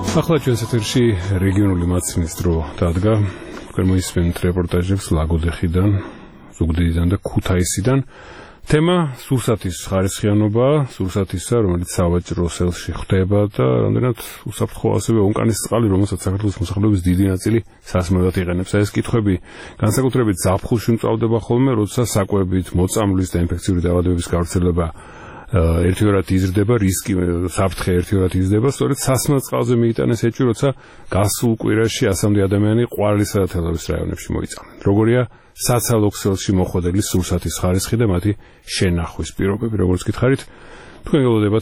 ახლა ჩვენს ეთერში რეგიონული მაცნის დრო დადგა. თქვენ მოისმენთ რეპორტაჟებს ლაგოდეხიდან, ზუგდიდიდან და ქუთაისიდან. თემა სურსათის ხარისხიანობა, სურსათისა, რომელიც სავაჭრო სელში ხდება და რამდენად უსაფრთხო ასევე ონკანის წყალი, რომელსაც საქართველოს მოსახლეობის დიდი ნაწილი სასმელად იყენებს. ეს კითხვები განსაკუთრებით ზაფხულში მწვავდება ხოლმე, როცა საკვებით, მოწამვლის და ინფექციური დაავადებების გავრცელება ერთიორად იზრდება, რისკი საფრთხე ერთიორად იზრდება, სწორედ სასმელ წყალზე მიიტანეს ეჭვი, როცა გასულ კვირაში 100-მდე ადამიანი ყვარლისა და თელავის რაიონებში მოიწამნენ. როგორია საცალო ქსელში მოხვედრილი სურსათის ხარისხი და მათი შენახვის პირობები, როგორც გითხარით, თქვენ გელოდებათ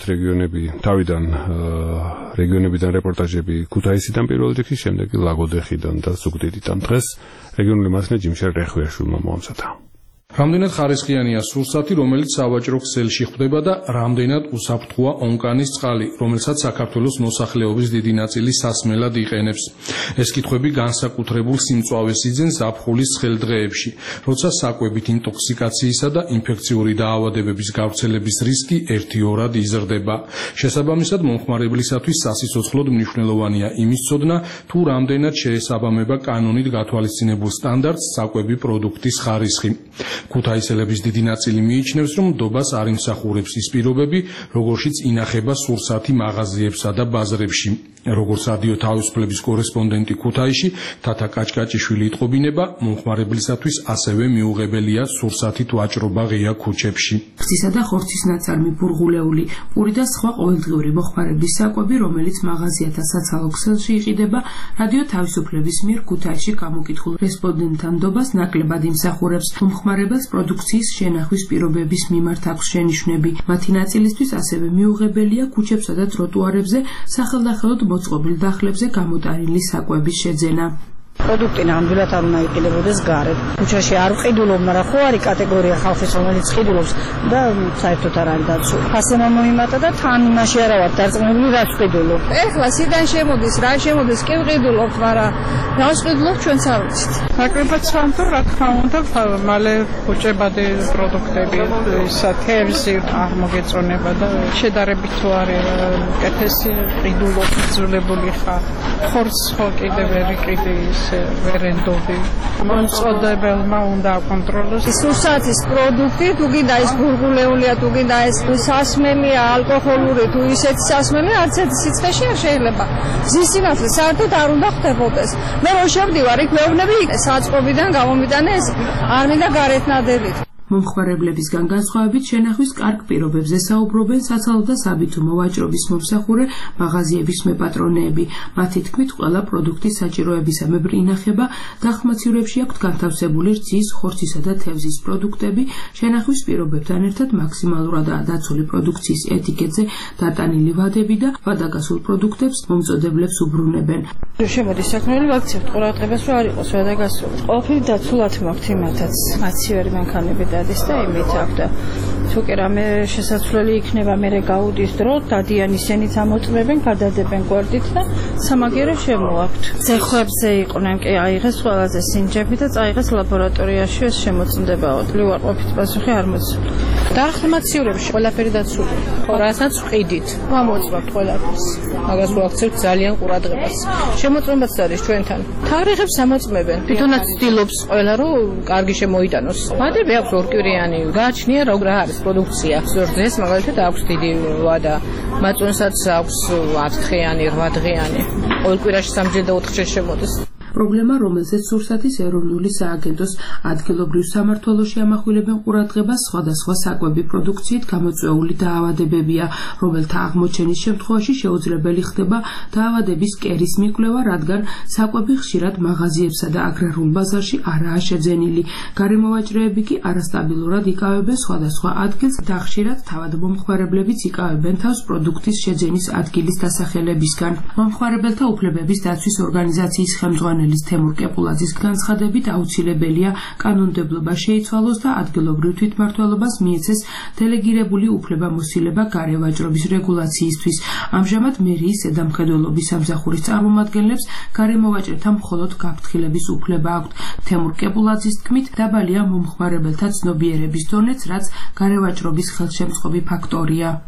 რეგიონებიდან რეპორტაჟები ქუთაისიდან პირველ რიგში, შემდეგ ლაგოდეხიდან და ზუგდიდიდან. დღეს რეგიონული მასნა ჯიმშარ რეხვიაშვილმა მოამზადა. რამდენად ხარისხიანია სურსათი, რომელიც სავაჭრო ქსელში ხვდება და რამდენად უსაფრთხოა ონკანის წყალი, რომელსაც საქართველოს მოსახლეობის დიდი ნაწილი სასმელად იყენებს. ეს კითხვები განსაკუთრებულ სიმწვავეს იძენს ზაფხულის ცხელ დღეებში, როცა საკვებით ინტოქსიკაციისა და ინფექციური დაავადებების გავრცელების რისკი ერთიორად იზრდება. შესაბამისად, მომხმარებლისათვის სასიცოცხლოდ მნიშვნელოვანია იმის ცოდნა, თუ რამდენად შეესაბამება კანონით გათვალისწინებულ სტანდარტს საკვები პროდუქტის ხარისხი. ქუთაისელების დიდი ნაწილი მიიჩნევს, რომ ნდობას არ იმსახურებს ის პირობები, როგორშიც ინახება სურსათი მაღაზიებსა და ბაზრებში. როგორც რადიო თავისუფლების კორესპონდენტი ქუთაისში, თათა კაჭკაჭიშვილი იტყობინება, მომხმარებლისათვის ასევე მიუღებელია სურსათით ვაჭრობა ღია ქუჩებში. ხცისა და ხორცის ნაწარმი, ბურღულეული, პური და სხვა ყოველდღიური მოხმარების საკვები, რომელიც მაღაზიათა საცალო ქსელში იყიდება, რადიო თავისუფლების მიერ ქუთაისში გამოკითხულ რესპონდენტთა ნდობას ნაკლებად იმსახურებს. მომხმარებელს პროდუქციის შენახვის პირობების მიმართ აქვს შენიშვნები. მათი ნაწილისთვის ასევე მიუღებელია ქუჩებსა და ტროტუარებზე სახელდახელოდ მოწყობილ დახლებზე გამოტანილი საკვების შეძენა. პროდუქტი ნამდვილად არ უნდა იყიდებოდეს გარეთ. ქუჩაში არ ვყიდულობ, მაგრამ ხო არის კატეგორია ხალხის, რომელიც ყიდულობს და საერთოდ არ არის დაცული. ფასემა მოიმატა და თან იმაში არა ვარ დარწმუნებული, რაც ვყიდულობ. ეხლა სიდან შემოდის, რა შემოდის, კი ვყიდულობ, მაგრამ რა ვყიდულობ ჩვენც არ ვიცით. ნაკლებად სამთო, რა თქმა უნდა, მალე უჭებადი პროდუქტები, ისა თევზი არ მოგეწონება და შედარებით თუ არის კეთესი ყიდულობ, ძულებული ხარ. ხორცს ხო კიდევ ვერ იყიდი ვერენდობი. მოწოდებელმა უნდა აკონტროლოს. სურსათის პროდუქტი, თუ გინდა ის ბურღულეულია, თუ გინდა ეს სასმელია, ალკოჰოლური, თუ ისეთი სასმელი, არც ერთ სიცხეში არ შეიძლება. ზის სინათლე საერთოდ არ უნდა ხდებოდეს. მე რო შევდივარ, იქ მეუბნები საწყობიდან გამომიტანეს, არ მინდა გარეთ ნადებით. მომხმარებლებისგან განსხვავებით შენახვის კარგ პირობებზე საუბრობენ საცალო და საბითუმო ვაჭრობის მომსახურე მაღაზიების მეპატრონეები. მათი თქმით, ყველა პროდუქტის საჭიროებისამებრ ინახება დახმაცირებში აქვთ განთავსებული რძის, ხორცისა და თევზის პროდუქტები. შენახვის პირობებთან ერთად მაქსიმალურადაა დაცული პროდუქციის ეტიკეტზე დატანილი ვადები და ვადაგასულ პროდუქტებს მომწოდებლებს უბრუნებენ. შემოდის საქმეები ვაქციებ ყურადღებას რომ არ იყოს ვადაგასული. ყველაფერი დაცულად მაქვთ იმათაც მაცივერი მანქანები დადის და იმით აქვს და თუ კი რამე შესაძლებელი იქნება მერე გაუდის დრო, დადიან ისინიც ამოწმებენ, გადადებენ გვერდით და სამაგერო შემოაქვთ. ზეხვებზე იყვნენ კი აიღეს ყველაზე სინჯები და წაიღეს ლაბორატორიაში ეს შემოწმდებაო. ლივარყოფით პასუხი არ მოწმ. დახმაციურებში ყველაფერი დაცული. ხო, რასაც ვყიდით. ამოწმებთ ყველაფერს. მაგას ვაქცევთ ძალიან ყურადღებას. შემოწმებაც არის ჩვენთან. თარიღებს ამოწმებენ. თვითონაც ცდილობს ყველა რომ კარგი შემოიტანოს. ვადები აქვს ორკვირიანი, გააჩნია რა არის პროდუქცია. ზურგზეს მაგალითად აქვს დიდი ვადა. მაწონსაც აქვს 10 დღიანი, 8 დღიანი. ყოველ კვირაში 3 და 4 შემოდის. პრობლემა, რომელზეც სურსათის ეროვნული სააგენტოს ადგილობრივ სამმართველოში ამახვილებენ ყურადღებას, სხვადასხვა საკვები პროდუქციით გამოწვეული დაავადებებია, რომელთა აღმოჩენის შემთხვევაში შეუძლებელი ხდება დაავადების კერის მიკვლევა, რადგან საკვები ხშირად მაღაზიებსა და აგრარულ ბაზარში არაა შეძენილი. გარემოვაჭრეები კი არასტაბილურად იკავებენ სხვადასხვა ადგილს და ხშირად თავად მომხმარებლებიც იკავებენ თავს პროდუქტის შეძენის ადგილის დასახელებისგან. მომხმარებელთა უფლებების დაცვის ორგანიზაციის ხელმძღვანელი თემურ კეპულაძის განცხადებით აუცილებელია კანონმდებლობა შეიცვალოს და ადგილობრივ თვითმმართველობას მიეცეს დელეგირებული უფლებამოსილება გარევაჭრობის რეგულაციისთვის. ამჟამად მერიის ზედამხედველობის სამსახურის წარმომადგენლებს გარემოვაჭრეთა მხოლოდ გაფრთხილების უფლება აქვთ. თემურ კეპულაძის თქმით, დაბალია მომხმარებელთა ცნობიერების დონეც, რაც გარევაჭრობის ხელშემწყობი ფაქტორია.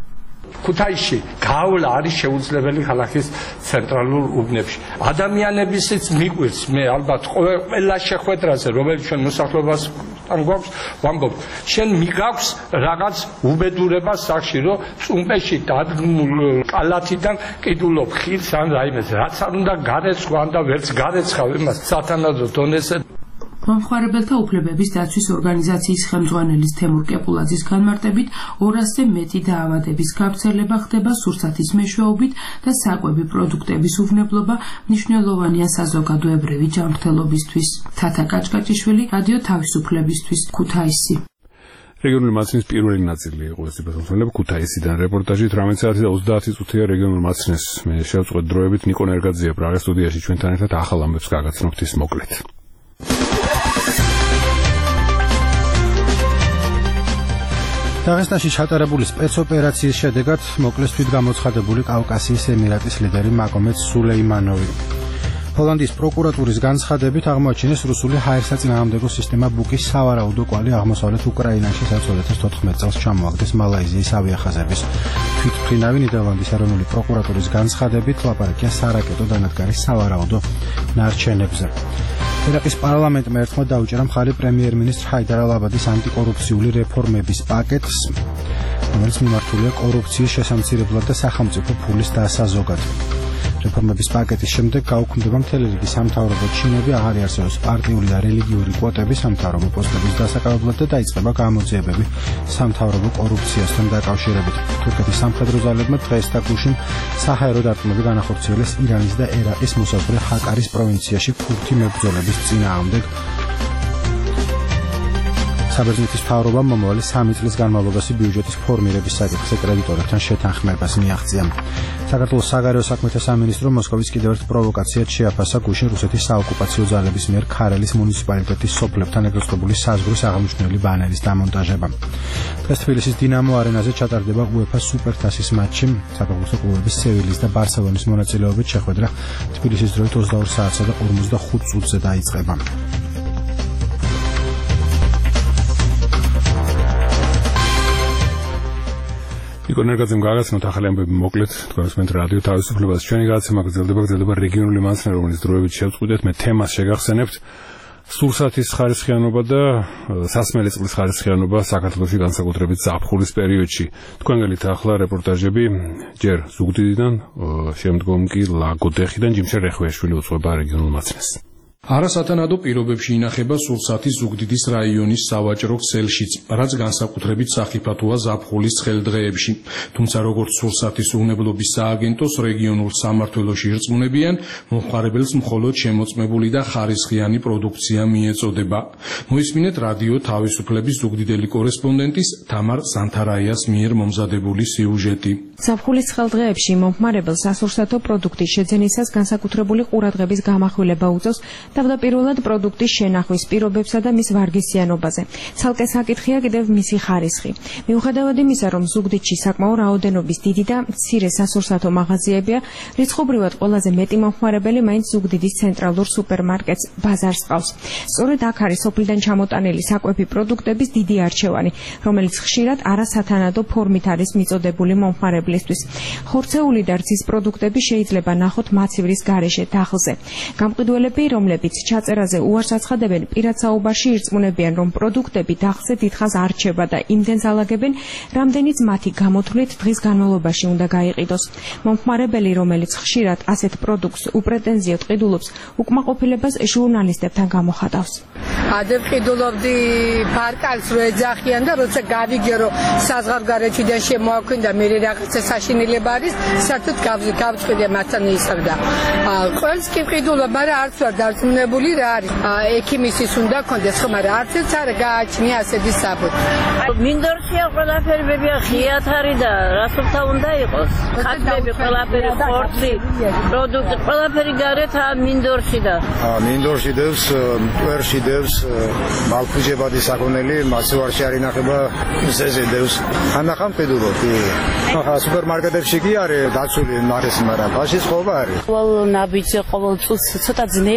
ქუთაისში გავლა არის შეუძლებელი ქალაქის ცენტრალურ უბნებში. ადამიანებისიც მიყვირს მე ალბათ ყველა შეხვედრაზე, რომელიც ჩვენ მოსახლეობასთან გვაქვს, ვამბობ, შენ მიგაქვს რაღაც უბედურება სახში, რომ წუმპეში დადგმულ კალათიდან კიდულობ ხილს ან რაიმეს, რაც არ უნდა გარეცხვა და ვერც გარეცხავ იმას სათანადო დონეზე. მომხმარებელთა უფლებების დაცვის ორგანიზაციის ხელმძღვანელის თემურ კეპულაძის განმარტებით 200-ზე მეტი დაავადების გავრცელება ხდება სურსათის მეშვეობით და საკვები პროდუქტების უვნებლობა მნიშვნელოვანია საზოგადოებრივი ჯანმრთელობისთვის. თათა კაჭკაჭიშვილი, რადიო თავისუფლებისთვის, ქუთაისი. რეგიონული მაცნის პირველი ნაწილი იყო ეს პასუხისმგებლობა ქუთაისიდან რეპორტაჟი 18 საათი და 30 წუთია რეგიონულ მაცნეს მე შევწყვეტ დროებით ნიკო ნერგაძეა პრაღის სტუდიაში ჩვენთან ერთად ახალ ამბებს გაგაცნობთ ის მოკლედ. დაღესტანში ჩატარებული სპეცოპერაციის შედეგად მოკლეს თვითგამოცხადებული კავკასიის ემირატის ლიდერი მაგომედ სულეიმანოვი. ჰოლანდიის პროკურატურის განცხადებით აღმოაჩინეს რუსული ჰაერსაწინააღმდეგო სისტემა ბუკის სავარაუდო კვალი აღმოსავლეთ უკრაინაში, სადაც 2014 წელს ჩამოაგდეს მალაიზიის ავიახაზების თვითმფრინავი. ნიდერლანდის ეროვნული პროკურატურის განცხადებით ლაპარაკია სარაკეტო დანადგარის სავარაუდო ნარჩენებზე. ერაყის პარლამენტმა ერთხმად დაუჭერა მხარი პრემიერ-მინისტრ ჰაიდარ ალ-აბადის ანტიკორუფციული რეფორმების პაკეტს, რომელიც მიმართულია კორუფციის შესამცირებლად და სახელმწიფო ფულის დასაზოგად. რეფორმების პაკეტის შემდეგ გაუქმდება მთელი რიგი სამთავრობო ჩინები, აღარ იარსებობს პარტიული და რელიგიური კვოტები სამთავრობო პოსტების დასაკავებლად და დაიწყება გამოძიებები სამთავრობო კორუფციასთან დაკავშირებით. თურქეთის სამხედრო ძალებმა დღეს თაკუშინ საჰაერო დარტყმები განახორციელეს ირანის და ერაყის მოსაზღვრე ჰაკარის პროვინციაში ქურთი მებრძოლების წინააღმდეგ. საბერძნეთის მთავრობამ მომავალი 3 წლის განმავლობაში ბიუჯეტის ფორმირების საკითხზე კრედიტორებთან შეთანხმებას მიაღწია. საქართველოს საგარეო საქმეთა სამინისტრო მოსკოვის კიდევ ერთ პროვოკაციად შეაფასა გუშინ რუსეთის საოკუპაციო ძალების მიერ ქარელის მუნიციპალიტეტის სოფლებთან ეკროსკოპული საზღვრის აღმნიშვნელი ბანერის დამონტაჟება. დღეს თბილისის დინამო არენაზე ჩატარდება UEFA სუპერთასის მატჩი. საფეხბურთო კლუბების სევილის და ბარსელონის მონაწილეობით შეხვედრა თბილისის დროით 22 საათსა და 45 წუთზე დაიწყება. ნიკო ნერგაძემ გაგაცნოთ ახალი ამბები მოკლედ თქვენს მე რადიო თავისუფლებას ჩვენი გადაცემა გრძელდება რეგიონული მაცნე რომელიც დროებით შევწყვეტეთ მე თემას შეგახსენებთ სურსათის ხარისხიანობა და სასმელი წყლის ხარისხიანობა საქართველოში განსაკუთრებით ზაფხულის პერიოდში თქვენგანით ახლა რეპორტაჟები ჯერ ზუგდიდიდან შემდგომ კი ლაგოდეხიდან ჯიმშე რეხვეაშვილი უძღვება რეგიონულ მაცნეს არასათანადო პირობებში ინახება სურსათის ზუგდიდის რაიონის სავაჭრო ქსელშიც, რაც განსაკუთრებით სახიფათოა ზაფხულის ცხელდღეებში. თუმცა როგორც სურსათის უვნებლობის სააგენტოს რეგიონულ სამმართველოში ირწმუნებიან, მომხმარებელს მხოლოდ შემოწმებული და ხარისხიანი პროდუქცია მიეწოდება. მოისმინეთ რადიო თავისუფლების ზუგდიდელი კორესპონდენტის თამარ სანთარაიას მიერ მომზადებული სიუჟეტი. ზაფხულის ცხელდღეებში მომხმარებელს სასურსათო პროდუქტის შეძენისას განსაკუთრებული ყურადღების გამახვილება უწევს თავდაპირველად პროდუქტის შენახვის პირობებსა და მის ვარგისიანობაზე. ცალკე საკითხია კიდევ მისი ხარისხი. მიუხედავად იმისა, რომ ზუგდიდში საკმაო რაოდენობის დიდი და მცირე სასურსათო მაღაზიებია, რიცხობრივად ყველაზე მეტი მომხმარებელი მაინც ზუგდიდის ცენტრალურ სუპერმარკეტს ბაზარს ყავს. სწორედ აქ არის სოფლიდან ჩამოტანილი საკვები პროდუქტების დიდი არჩევანი, რომელიც ხშირად არასათანადო ფორმით არის მიწოდებული მომხმარებლისთვის. ხორცეული და რძის პროდუქტები შეიძლება ნახოთ მაცივრის გარეშე დახლზე. გამყიდველები, რომლებიც ჩაწერაზე უარს აცხადებენ, პირად საუბარში ირწმუნებიან, რომ პროდუქტები დახლზე დიდხანს არ რჩება და იმდენს ალაგებენ, რამდენიც მათი გამოთვლით დღის განმავლობაში უნდა გაიყიდოს. მომხმარებელი, რომელიც ხშირად ასეთ პროდუქტს უპრეტენზიოდ ყიდულობს, უკმაყოფილებას ჟურნალისტებთან გამოხატავს. ადრე ყიდულობდი ფარკალს რო ეძახიან და როცა გავიგე რომ საზღვარგარეთიდან შემოაქვინდა მე რაღაცა საშინელება არის, საერთოდ გავწყვიტე მასთან ისევ და ყველს კი ყიდულობ, მაგრამ არც ვარ დარწმუნებული რა არის. ექიმისის უნდა კონდეს, ხო, მაგრამ არც ერთ არ გააჩნია ასეთი საბუთი. მინდორშია ყველაფერი ბებია ღიათარი და რასულთა უნდა იყოს. ხატები ყველაფერი ხორცი, პროდუქტი ყველაფერი გარეთ მინდორში და მინდორში დევს, ტვერში დევს, მალფუჯებადი საქონელი, მასივარში არ ინახება, ზეზე დევს. ანახამ ყიდულობ. სუპერმარკეტებში კი არის დაცული მარეს, მაგრამ ბაშის ხობა არის. ყოველ ნაბიჯზე ყოველ წუთს ცოტა ძნელია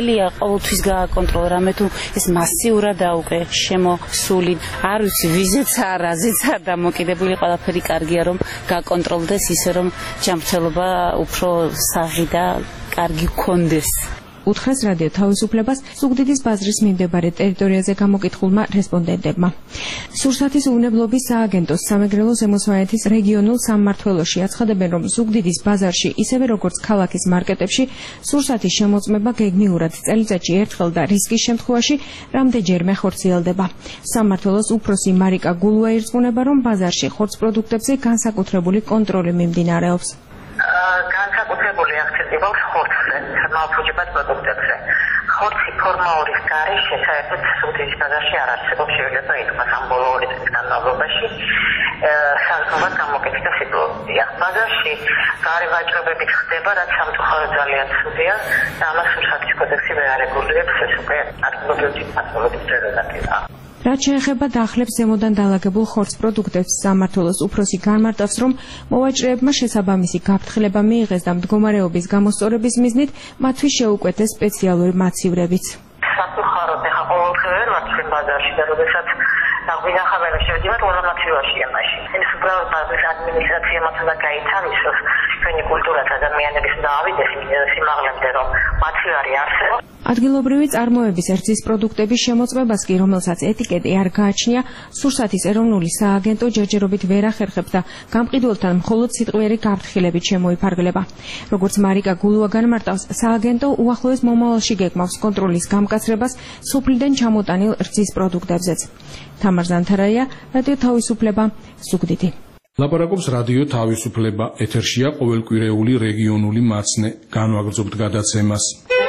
ყოველთვის გააკონტროლო, რამე თუ ეს მასიურად აუკრე შემოსული, არ ვიცი, ვიზეცა, რაზეცა დამოკიდებული, ყველაფერი კარგია, რომ გაკონტროლდეს ისე, რომ ჯანმრთელობა უფრო საღი და კარგი გქონდეს. უთხრეს რადიო თავისუფლებას ზუგდიდის ბაზრის მიმდებარე ტერიტორიაზე გამოკითხულმა რესპონდენტებმა. სურსათის უნებლობის სააგენტოს სამეგრელო ზემოსვანეთის რეგიონულ სამმართველოში აცხადებენ, რომ ზუგდიდის ბაზარში, ისევე როგორც ქალაქის მარკეტებში, სურსათის შემოწმება გეგმიურად წელიწადში ერთხელ და რისკის შემთხვევაში რამდენჯერმე ხორციელდება. სამმართველოს უფროსი მარიკა გულუა ირწმუნება, რომ ბაზარში ხორცპროდუქტებზე განსაკუთრებული კონტროლი მიმდინარეობს. განსაკუთრებული აქცენტი მაქვს ხორცზე, მალფუჭებად პროდუქტებზე. ხორცი ფორმაურის გარეშე საერთოდ ზუგდიდის ბაზარში არ არსებობს, შეიძლება ითქვას ამ ბოლო 2 წლის განმავლობაში საზღვრად გამოკეთდა სიტუაცია. ბაზარში გარე ვაჭრობებით ხდება, რაც სამწუხაროდ ძალიან ცუდია და ამას სურსათის კოდექსი ვერ არეგულირებს, ეს უკვე ადგილობრივი მმართველობის პრეროგატივაა. რაც შეეხება დახლებს ზემოდან დალაგებულ ხორცპროდუქტებს, სამმართველოს უფროსი განმარტავს, რომ მოვაჭრეებმა შესაბამისი გაფრთხილება მიიღეს და მდგომარეობის გამოსწორების მიზნით მათთვის შეუკვეთეს სპეციალური მაცივრებიც. სამწუხაროდ ახლა ყოველდღე ვერ ვარ ჩვენ ბაზარში და როდესაც ვინახავენ შევდივართ ყველა მაცივრაშია მაშინ. ეს უბრალოდ ბაზრის ადმინისტრაციამ უნდა გაითავისოს ჩვენი კულტურაც ადამიანების უნდა ავიდეს სიმაღლემდე, რომ მაცივარი არსებობს. ადგილობრივი წარმოების ერთის პროდუქტების შემოწმებას კი, რომელსაც ეტიკეტი არ გააჩნია, სურსათის ეროვნული სააგენტო ჯერჯერობით ვერ ახერხებს და გამყიდველთან მხოლოდ სიტყვიერი გაფრთხილებით შემოიფარგლება. როგორც მარიკა გულუა განმარტავს, სააგენტო უახლოეს მომავალში გეგმავს კონტროლის გამკაცრებას სოფლიდან ჩამოტანილ რძის პროდუქტებზეც. თამარ ზანთარაია, რადიო თავისუფლება, ზუგდიდი. ლაპარაკობს რადიო თავისუფლება, ეთერშია ყოველკვირეული რეგიონული მაცნე. განვაგრძობთ გადაცემას.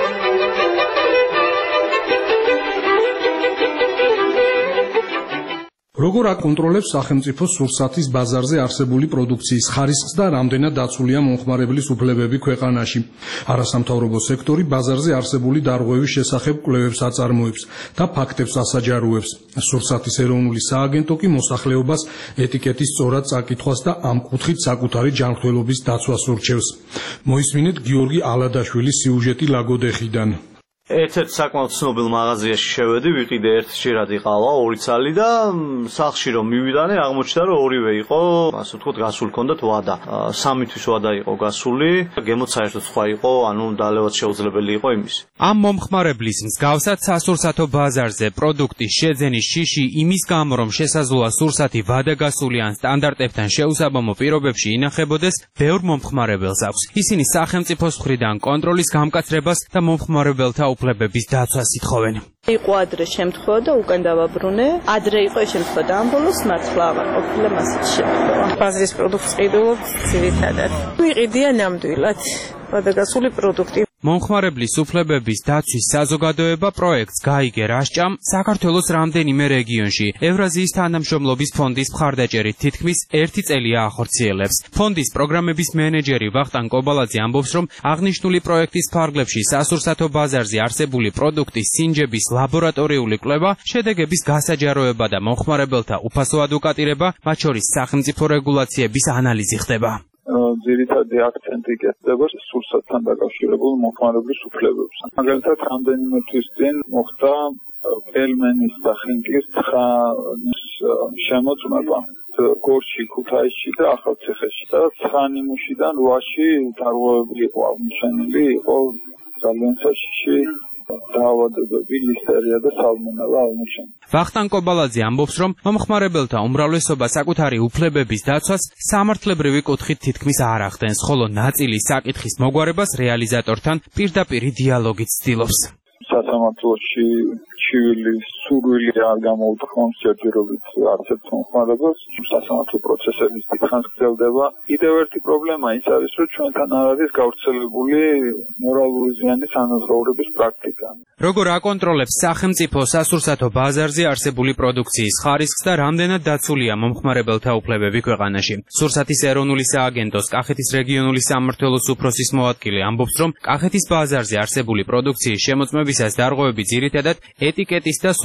როგორ აკონტროლებს სახელმწიფო სურსათის ბაზარზე არსებული პროდუქციის ხარისხს და რამდენად დაცულია მომხმარებლის უფლებები ქვეყანაში? არასამთავრობო სექტორი ბაზარზე არსებული დარღვევის შესახებ კვლევებს აწარმოებს და ფაქტებს ასაჯაროებს. სურსათის ეროვნული სააგენტო კი მოსახლეობას ეტიკეტის სწორად წაკითხვას და ამ კუთხით საკუთარი ჯანმრთელობის დაცვას ურჩევს. მოისმინეთ გიორგი ალადაშვილის სიუჟეტი ლაგოდეხიდან. ერთ-ერთ საკმაოდ ცნობილ მაღაზიაში შევედი, ვიყიდე ერთ შირადი ყავა, 2 ცალი და სახლში რომ მივიდანე, აღმოჩნდა რომ ორივე იყო, ასე ვთქვათ, გასული ჰქონდათ ვადა. 3 თვის ვადა იყო გასული, გემოც საერთოდ სხვა იყო, ანუ დალევაც შეუძლებელი იყო იმის. ამ მომხმარებლის მსგავსად სასურსათო ბაზარზე პროდუქტის შეძენის შიში იმის გამო, რომ შესაძლოა სურსათი ვადაგასული ან სტანდარტებთან შეუსაბამო პირობებში ინახებოდეს, ბევრ მომხმარებელს აქვს. ისინი სახელმწიფოს მხრიდან კონტროლის გამკაცრებას და მომხმარებელთა უფლებების დაცვას ითხოვენ. იყო ადრე შემთხვევა და უკან დავაბრუნე. ადრე იყო შემთხვევა და ამ ბოლოს მართლა აღარ ყოფილა მასეთი შემთხვევა. ბაზრის პროდუქტს ყიდულობ ძირითადად. ვიყიდია ნამდვილად ვადაგასული პროდუქტი. მომხმარებლის უფლებების დაცვის საზოგადოება პროექტს გაიგე რაშჭამ საქართველოს რამდენიმე რეგიონში ევრაზიის თანამშრომლობის ფონდის მხარდაჭერით თითქმის 1 წელია ახორციელებს. ფონდის პროგრამების მენეჯერი ვახტანგ კობალაძე ამბობს, რომ აღნიშნული პროექტის ფარგლებში სასურსათო ბაზარზე არსებული პროდუქტის სინჯების ლაბორატორიული კვლევა, შედეგების გასაჯაროება და მომხმარებელთა უფასო ადვოკატირება, მათ შორის სახელმწიფო რეგულაციების ანალიზი ხდება. ძირითადი აქცენტი კეთდება სურსათთან დაკავშირებულ მომხმარებლის უფლებებს. მაგალითად, რამდენიმე თვის წინ მოხდა პელმენის და ხინკლის ცხანის შემოწმება გორში, ქუთაისში და ახალციხეში და ცხანიმუშიდან 8-ში დარღვევები იყო აღმოჩენილი, იყო ძალიან საშიში დაავადებები, ლისტერია და სალმონელა აღმოჩენილი. ვახტანგ კობალაძე ამბობს, რომ მომხმარებელთა უმრავლესობა საკუთარი უფლებების დაცვას სამართლებრივი კუთხით თითქმის არ ახდენს, ხოლო ნაწილი საკითხის მოგვარებას რეალიზატორთან პირდაპირი დიალოგით ცდილობს. სასამართლოში ჩივილის სურვილი არ გამოუთხოვს ჯერჯერობით არცერთ მომხმარებელს, სასამართლო პროცესების დიდხანს გრძელდება. კიდევ ერთი პრობლემა ის არის, რომ ჩვენთან არ არის გავრცელებული მორალური ზიანის ანაზღაურების პრაქტიკა. როგორ აკონტროლებს სახელმწიფო სასურსათო ბაზარზე არსებული პროდუქციის ხარისხს და რამდენად დაცულია მომხმარებელთა უფლებები ქვეყანაში? სურსათის ეროვნული სააგენტოს კახეთის რეგიონული სამმართველოს უფროსის მოადგილე ამბობს, რომ კახეთის ბაზარზე არსებული პროდუქციის შემოწმებისას დარღვევები ძირითადად ეტიკეტის და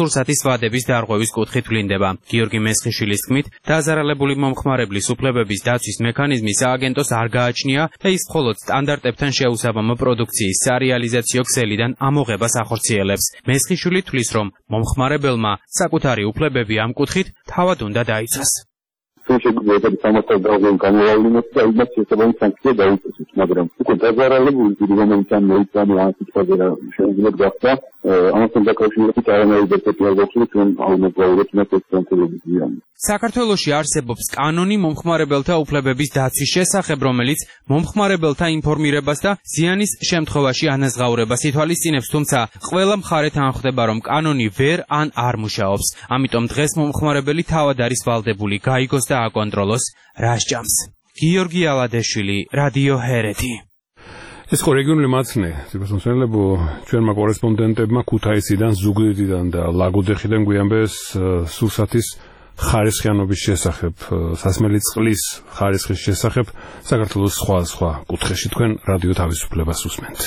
სურსათის ვადების დარღვევის კუთხით ვლინდება. გიორგი მესხიშვილის თქმით, დაზარალებული მომხმარებლის უფლებების დაცვის მექანიზმი სააგენტოს არ გააჩნია და ის მხოლოდ სტანდარტებთან შეუსაბამო პროდუქციის სარეალიზაციო ქსელიდან ამოღებას ახორციელებს. მესხიშვილი თვლის, რომ მომხმარებელმა საკუთარი უფლებები ამ კუთხით თავად უნდა დაიცვას. შეგვიძლია სამართალ დარღვევის გამოავლინოთ და იმას შესაბამისი სანქცია დაუწესოთ, მაგრამ უკვე დაზარალებული პირი, რომელიც ამ მოიწამე ამ სიტყვაზე შეიძლება გახდა, ამასთან დაკავშირებით არანაირი დეტალი არ გვაქვს, რომ აუმოგვაუროთ მას ეს კონტროლების ზიანი. საქართველოში არსებობს კანონი მომხმარებელთა უფლებების დაცვის შესახებ, რომელიც მომხმარებელთა ინფორმირებას და ზიანის შემთხვევაში ანაზღაურებას ითვალისწინებს, თუმცა ყველა მხარეთან ხვდება, რომ კანონი ვერ ან არ მუშაობს. ამიტომ დღეს მომხმარებელი თავად არის ვალდებული გაიგოს და აკონტროლოს რა სჯამს. გიორგი ალადეშვილი, რადიო ჰერეთი. ეს ხო რეგიონული მაცნე, თვითონ ჩვენმა კორესპონდენტებმა ქუთაისიდან, ზუგდიდიდან და ლაგოდეხიდან გვიამბეს სურსათის ხარისხიანობის შესახებ, სასმელი წყლის ხარისხის შესახებ საქართველოს სხვა კუთხეში. თქვენ რადიო თავისუფლებას უსმენთ.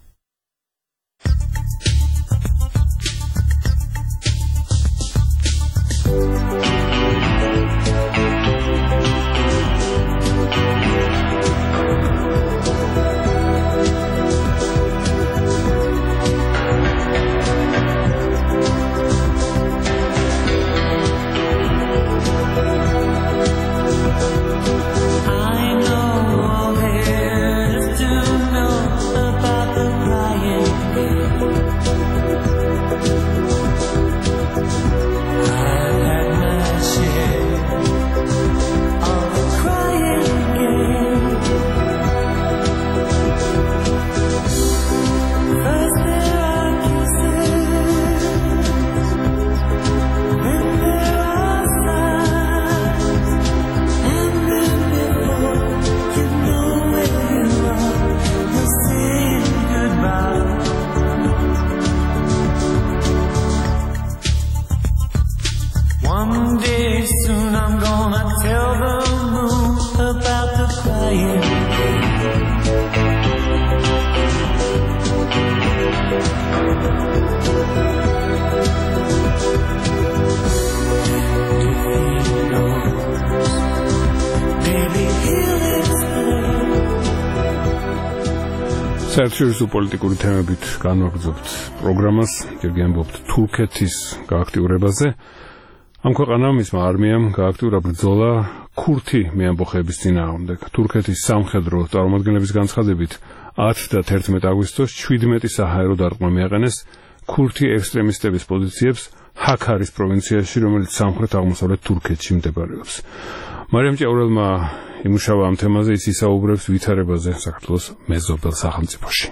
საერთაშორისო პოლიტიკური თემებით განვაგრძობთ პროგრამას, ჯერ გიამბობთ თურქეთის გააქტიურებაზე. ამ ქვეყანამ მისმა არმიამ გააქტიურა ბრძოლა ქურთი მეამბოხეების წინააღმდეგ. თურქეთის სამხედრო წარმომადგენლების განცხადებით 10 და 11 აგვისტოს 17 საჰაერო დარტყმა მიაყენეს ქურთი ექსტრემისტების პოზიციებს ჰაქარის პროვინციაში, რომელიც სამხრეთ-აღმოსავლეთ თურქეთში მდებარეობს. მარიამ ჭაურელმა იმუშავა ამ თემაზე, ის ისაუბრებს ვითარებაზე საქართველოს მეზობელ სახელმწიფოში.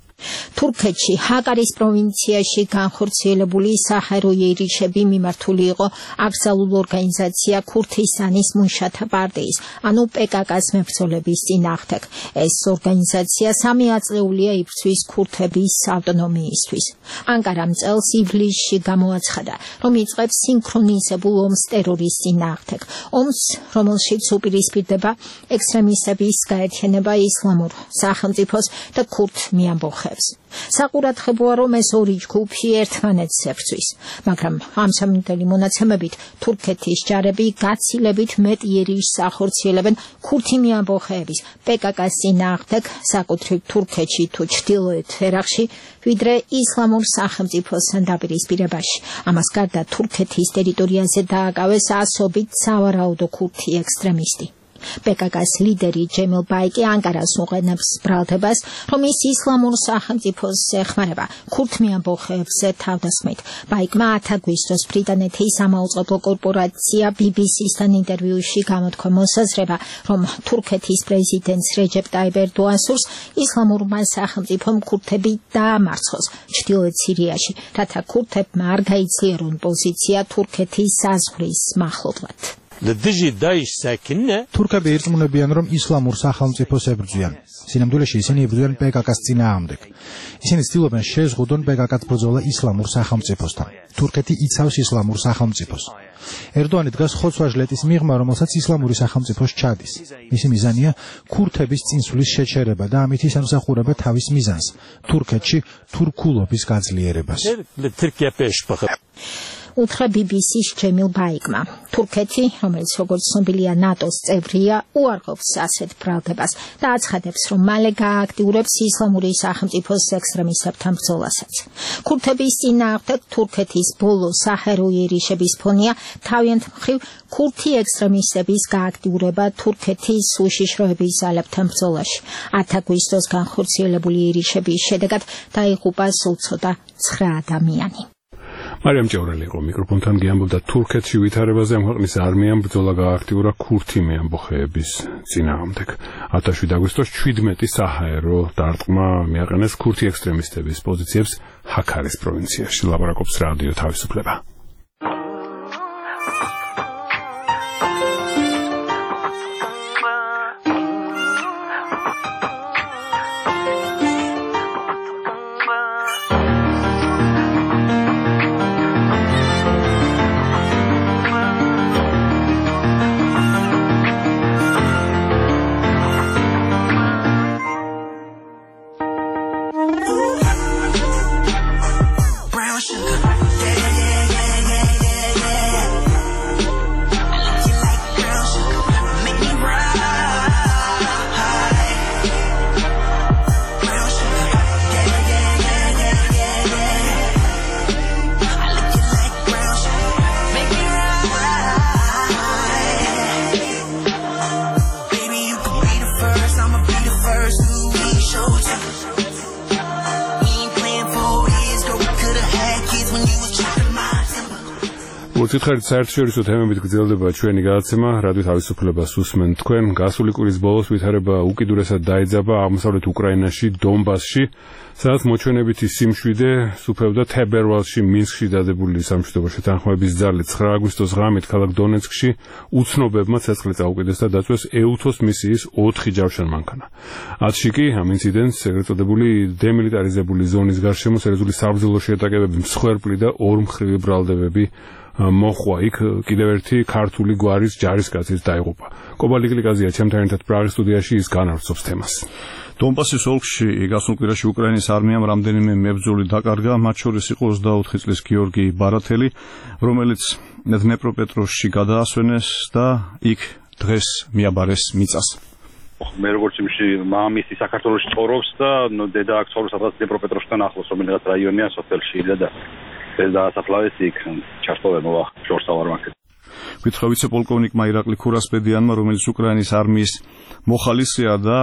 თურქეთში ჰაკარის პროვინციაში განხორციელებული საჰაერო იერიშები მიმართული იყო აკრძალულ ორგანიზაცია ქურთისტანის მუშათა პარტიის, ანუ PKK-ს მებრძოლების წინააღმდეგ. ეს ორგანიზაცია 3 აწეულია იბრძვის ქურთების ავტონომიისთვის. ანკარამ წელს ივლისში გამოაცხადა, რომ იწყებს სინქრონიზებულ ომს ტერორის წინააღმდეგ. ომს, რომელშიც უპირისპირდება ექსტრემისტების გაერთიანება ისლამურ სახელმწიფოს და ქურთ მეამბოხეებს. საყურადღებოა, რომ ეს ორი ჯგუფი ერთმანეთს ებრძვის, მაგრამ ამჟამინდელი მონაცემებით თურქეთის ჯარები გაცილებით მეტ იერიშს ახორციელებენ ქურთი მეამბოხეების PKK-ს წინააღმდეგ საკუთრივ თურქეთში თუ ჩრდილოეთ ერაყში, ვიდრე ისლამურ სახელმწიფოსთან დაპირისპირებაში. ამას გარდა თურქეთის ტერიტორიაზე დააკავეს ასობით სავარაუდო ქურთი ექსტრემისტი. PKK-ს ლიდერი ჯემილ ბაიკი ანკარას უყენებს ბრალდებას, რომ ის ისლამურ სახელმწიფოს ეხმარება ქურთ მეამბოხეებზე თავდასხმით. ბაიკმა 10 აგვისტოს ბრიტანეთის სამაუწყებლო კორპორაცია BBC-სთან ინტერვიუში გამოთქვა მოსაზრება, რომ თურქეთის პრეზიდენტს რეჯეპ ტაიპ ერდოანს ისლამურმა სახელმწიფომ ქურთები დაამარცხოს ჩრდილოეთ სირიაში, რათა ქურთებმა არ გაიცლიერონ პოზიცია თურქეთის საზღვრის მახლობლად. თურქები ირწმუნებიან, რომ ისლამურ სახელმწიფოს ებრძვიან. სინამდვილეში ისინი იბრძვიან PKK-ს წინააღმდეგ. ისინი ცდილობენ შეზღუდონ PKK-ს ბრძოლა ისლამურ სახელმწიფოსთან. თურქეთი იცავს ისლამურ სახელმწიფოს. ერდოანი დგას ხოცვა-ჟლეტის მიღმა, რომელსაც ისლამური სახელმწიფოს ჩადის. მისი მიზანია ქურთების წინსვლის შეჩერება და ამით ის ამსახურება თავის მიზანს, თურქეთში თურქულობის გაძლიერებას. უთხრა BBC-ს ჯემილ ბაიკმა. თურქეთი, რომელიც როგორც ცნობილია ნატოს წევრია, უარყოფს ასეთ ბრალდებას და აცხადებს, რომ მალე გააქტიურებს ისლამური სახელმწიფოს ექსტრემისტებთან ბრძოლასაც. ქურთების წინააღმდეგ თურქეთის ბოლო საჰეროი იერიშების ფონია თავიანთ მხრივ ქურთი ექსტრემისტების გააქტიურება თურქეთის უშიშროების ძალებთან ბრძოლაში. 10 აგვისტოს განხორციელებული იერიშების შედეგად დაიღუპა სულ ცოტა 9 ადამიანი. მარიამ ჭევრელი იყო მიკროფონთან გიამბობდა თურქეთში ვითარებაზე ამ ქვეყნის არმიამ ბრძოლა გააქტიურა ქურთი მეამბოხეების წინააღმდეგ. 17 აგვისტოს 17 საჰაერო დარტყმა მიაყენეს ქურთი ექსტრემისტების პოზიციებს ჰაქარის პროვინციაში. ლაპარაკობს რადიო თავისუფლება. Უცითხარით საერთაშორისო თემებით გრძელდება ჩვენი გადაცემა რადიო თავისუფლებას უსმენ თქვენ. გასული კვირის ბოლოს ვითარება უკიდურესად დაიძაბა აღმოსავლეთ უკრაინაში, დონბასში, სადაც მოჩვენებითი სიმშვიდე სუფევდა თებერვალში მინსკში დადებული სამშვიდობო შეთანხმების ძალით. 9 აგვისტოს ღამით ქალაქ დონეცკში უცნობებმა ცეცხლი წაუკიდეს და დაწვეს EUTHOS მისიის 4 ჯავშანმანქანა. 10-ში კი ამ ინციდენტს ეგრეთ წოდებული დემილიტარიზებული ზონის გარშემო სერიოზული საბრძოლო შეტაკებები, მსხვერპლი და ორმხრივი ბრალდებები მოხვა. იქ კიდევ ერთი ქართული გვარის ჯარისკაცის დაიღუპა. კობალი გლიკაზია ჩემთან ერთად პრაღის სტუდიაში ის განავრცობს თემას. დონბასის ოლქში გასულ კვირაში უკრაინის არმიამ რამდენიმე მებრძოლი დაკარგა, მათ შორის იყო 24 წლის გიორგი ბარათელი, რომელიც დნეპროპეტროვსკში გადაასვენეს და იქ დღეს მიაბარეს მიწას. მე როგორც იმში მამისი საქართველოში ცხოვრობს და დედა აქ ცხოვრობს სადღაც დნეპროპეტროვსკთან ახლოს, რომელიღაც რაიონია სოფელში და ეს დაასაფლავეს იქ ჩართოვე მოვა შორს ავარმაკეთ. გითხრა ვიცე-პოლკოვნიკმა ირაკლი ქურასპედიანმა, რომელიც უკრაინის არმიის მოხალისეა და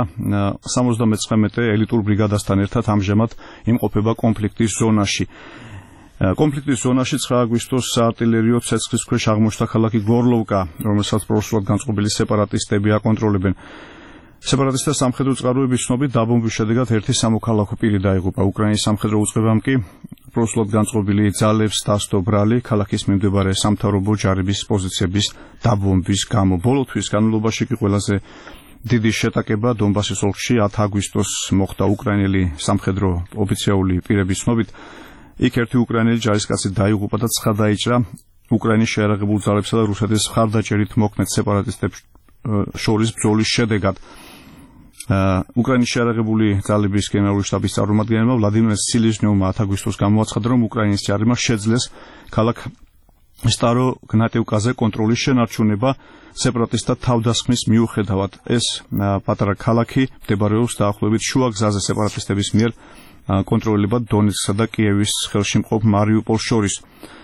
79 ელიტურ ბრიგადასთან ერთად ამჟამად იმყოფება კონფლიქტის ზონაში. კონფლიქტის ზონაში 9 აგვისტოს საარტილერიო ცეცხლის ქვეშ აღმოჩნდა ქალაქი გორლოვკა, რომელსაც პროსულად განწყობილი სეპარატისტები აკონტროლებენ. სეპარატისტთა სამხედრო წყაროების ცნობით დაბომბვის შედეგად ერთი სამოქალაქო პირი დაიღუპა. უკრაინის სამხედრო უწყებამ კი პროსულად განწყობილი ძალებს დასდო ბრალი ქალაქის მიმდებარე სამთავრობო ჯარების პოზიციების დაბომბვის გამო. ბოლო თვის განმავლობაში კი ყველაზე დიდი შეტაკება დონბასის ოლქში 10 აგვისტოს მოხდა. უკრაინელი სამხედრო ოფიციალური პირების ცნობით იქ ერთი უკრაინელი ჯარისკაცი დაიღუპა და ცხა დაიჭრა უკრაინის შეიარაღებულ ძალებსა და რუსეთის მხარდაჭერით მოქმედ სეპარატისტებს შორის ბრძოლის შედეგად. უკრაინის შეიარაღებული ძალების გენერალური შტაბის წარმომადგენელმა ვლადიმერ სილიზნიოვმა 10 აგვისტოს გამოაცხადა, რომ უკრაინის ჯარმა შეძლეს ქალაქ სტარო-გნატევკაზე კონტროლის შენარჩუნება სეპარატისტთა თავდასხმის მიუხედავად. ეს პატარა ქალაქი მდებარეობს დაახლოებით შუა გზაზე სეპარატისტების მიერ კონტროლებად დონეცკსა და კიევის ხელში მყოფ მარიუპოლს შორის.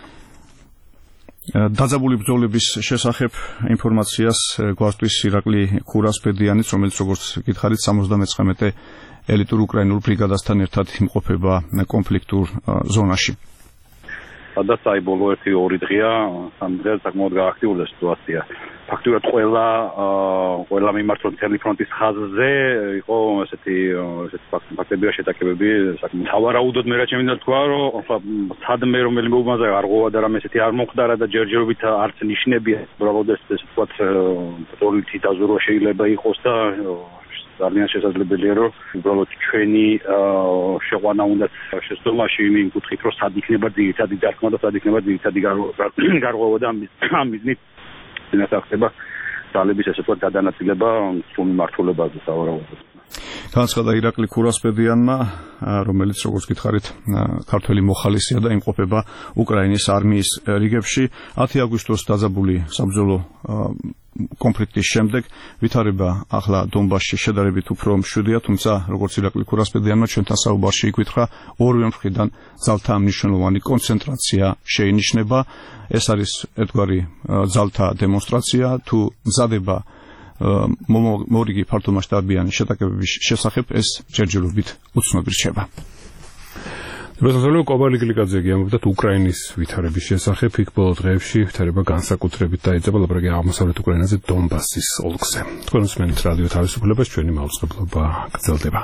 დაძაბული ბრძოლების შესახებ ინფორმაციას გვასწვის ირაკლი ქურასპედიანიც, რომელიც როგორც გითხარით 79 ელიტურ უკრაინულ ბრიგადასთან ერთად იმყოფება კონფლიქტურ ზონაში. სადაც აი ბოლო 1-2 დღეა, 3 დღეა საკმაოდ გააქტიურდა სიტუაცია. ფაქტობრივად ყველა მიმართულ მთელი ფრონტის ხაზზე იყო ესეთი ფაქტებია შეტაკებები, საკმაოდ თავარაუდოდ მე რა ჩემი თქვა, რომ სადმე რომელი მომაზე არ ღვოვა და რამე ესეთი არ მომხდარა და ჯერჯერობით არც ნიშნებია, უბრალოდ ეს თქვა პოლიტიკი დაზურვა შეიძლება იყოს და ძალიან შესაძლებელია რომ უბრალოდ ჩვენი შეყვანა უნდა შესწავლაში იმ კუთხით რომ სად იქნება ძირითადი დარტყმა და სად იქნება ძირითადი გარღვევა და ამ მიზნით ინახება ძალების ესე ვთქვათ გადანაწილება სულ მმართველობაზე სავარაუდოდ. განაცხადა ირაკლი ქურასპედიანმა, რომელიც როგორც გითხარით, ქართველი მოხალისეა და იმყოფება უკრაინის არმიის რიგებში. 10 აგვისტოს დაძაბული საბრძოლო კონფლიქტის შემდეგ ვითარება ახლა დონბასში შედარებით უფრო მშვიდია, თუმცა როგორც ირაკლი ქურასპედიანმა ჩვენთან საუბარში იკითხა, ორივე მხრიდან ძალთა მნიშვნელოვანი კონცენტრაცია შეინიშნება. ეს არის ერთგვარი ძალთა დემონსტრაცია, თუ მზადება მორიგი ფართომასშტაბიანი შეტაკებების შესახებ ეს ჯერჯერობით უცნობი რჩება. პროფესორ კობალი გლიკაძე ამბობდა უკრაინის ვითარების შესახებ, იქ ბოლო დღეებში ვითარება განსაკუთრებით დაიწყება ლაპარაკი აღმოსავლეთ უკრაინაზე დონბასის ოლქზე. თქვენ უსმენთ რადიო თავისუფლებას, ჩვენი მაუწყებლობა გრძელდება.